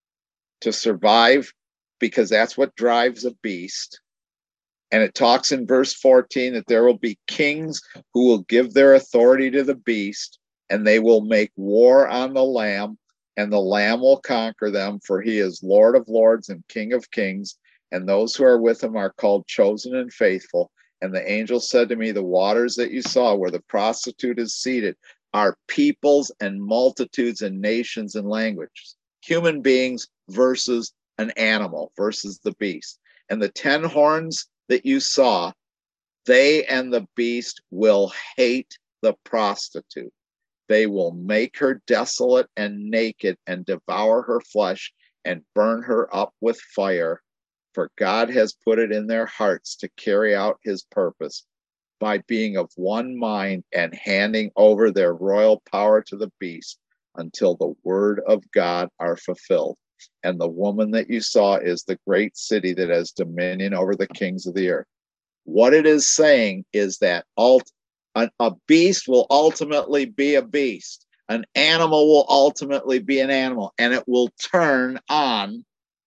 because that's what drives a beast. And it talks in verse 14 that there will be kings who will give their authority to the beast, and they will make war on the Lamb, and the Lamb will conquer them, for he is Lord of lords and King of kings, and those who are with him are called chosen and faithful. And the angel said to me, the waters that you saw where the prostitute is seated are peoples and multitudes and nations and languages. Human beings versus an animal versus the beast. And the 10 horns that you saw, they and the beast will hate the prostitute. They will make her desolate and naked and devour her flesh and burn her up with fire. For God has put it in their hearts to carry out his purpose by being of one mind and handing over their royal power to the beast until the word of God are fulfilled. And the woman that you saw is the great city that has dominion over the kings of the earth. What it is saying is that a beast will ultimately be a beast. An animal will ultimately be an animal, and it will turn on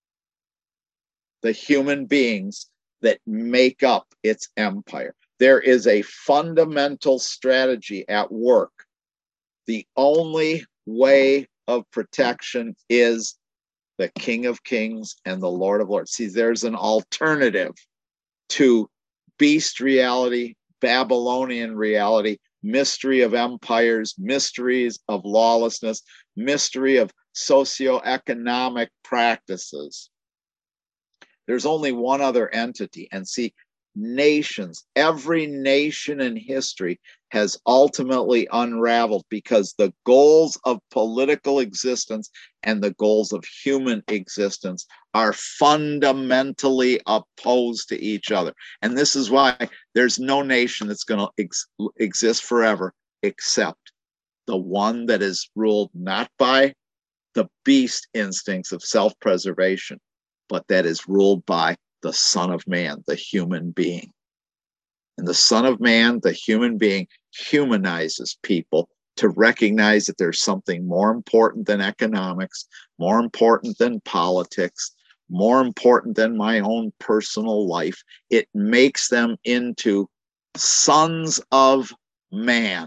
the human beings that make up its empire. There is a fundamental strategy at work. The only way of protection is the King of Kings and the Lord of Lords. See, there's an alternative to beast reality, Babylonian reality, mystery of empires, mysteries of lawlessness, mystery of socioeconomic practices. There's only one other entity. And see, nations, every nation in history has ultimately unraveled because the goals of political existence and the goals of human existence are fundamentally opposed to each other. And this is why there's no nation that's going to exist forever except the one that is ruled not by the beast instincts of self-preservation, but that is ruled by the Son of Man, the human being. And the Son of Man, the human being, humanizes people to recognize that there's something more important than economics, more important than politics, more important than my own personal life. It makes them into sons of man.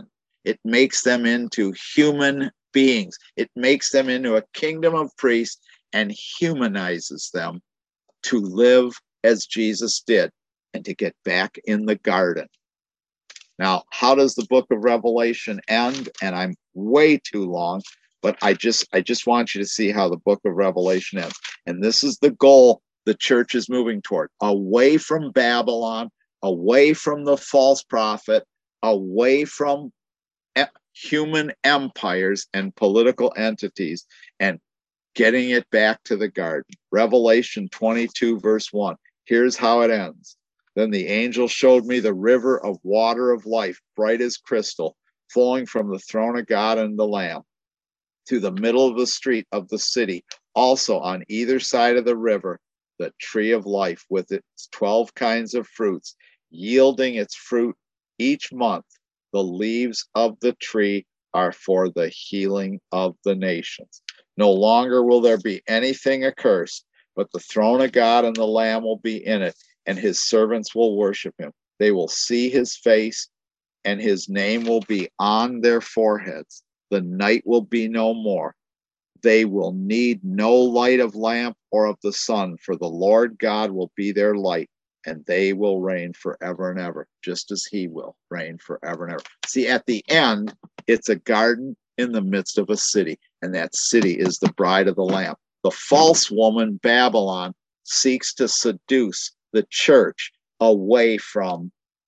It makes them into human beings. It makes them into a kingdom of priests and humanizes them to live as Jesus did and to get back in the garden. Now, how does the book of Revelation end? And I'm way too long, but I just want you to see how the book of Revelation ends. And this is the goal the church is moving toward: away from Babylon, away from the false prophet, away from human empires and political entities, and getting it back to the garden. Revelation 22, verse 1. Here's how it ends. Then the angel showed me the river of water of life, bright as crystal, flowing from the throne of God and the Lamb to the middle of the street of the city. Also on either side of the river, the tree of life with its 12 kinds of fruits, yielding its fruit each month. The leaves of the tree are for the healing of the nations. No longer will there be anything accursed, but the throne of God and the Lamb will be in it, and his servants will worship him. They will see his face, and his name will be on their foreheads. The night will be no more. They will need no light of lamp or of the sun, for the Lord God will be their light, and they will reign forever and ever, just as he will reign forever and ever. See, at the end, it's a garden in the midst of a city, and that city is the bride of the Lamb. The false woman, Babylon, seeks to seduce the church away from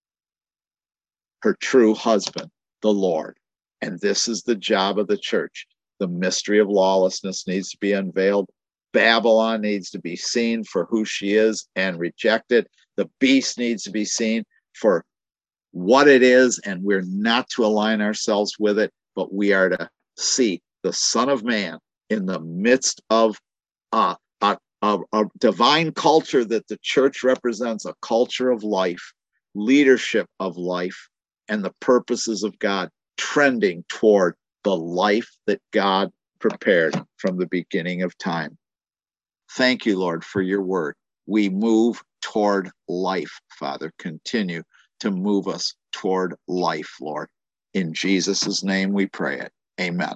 her true husband, the Lord. And this is the job of the church. The mystery of lawlessness needs to be unveiled. Babylon needs to be seen for who she is and rejected. The beast needs to be seen for what it is, and we're not to align ourselves with it, but we are to see the Son of Man in the midst of a divine culture that the church represents, a culture of life, leadership of life, and the purposes of God, trending toward the life that God prepared from the beginning of time. Thank you, Lord, for your word. We move toward life, Father. Continue to move us toward life, Lord. In Jesus' name we pray it. Amen.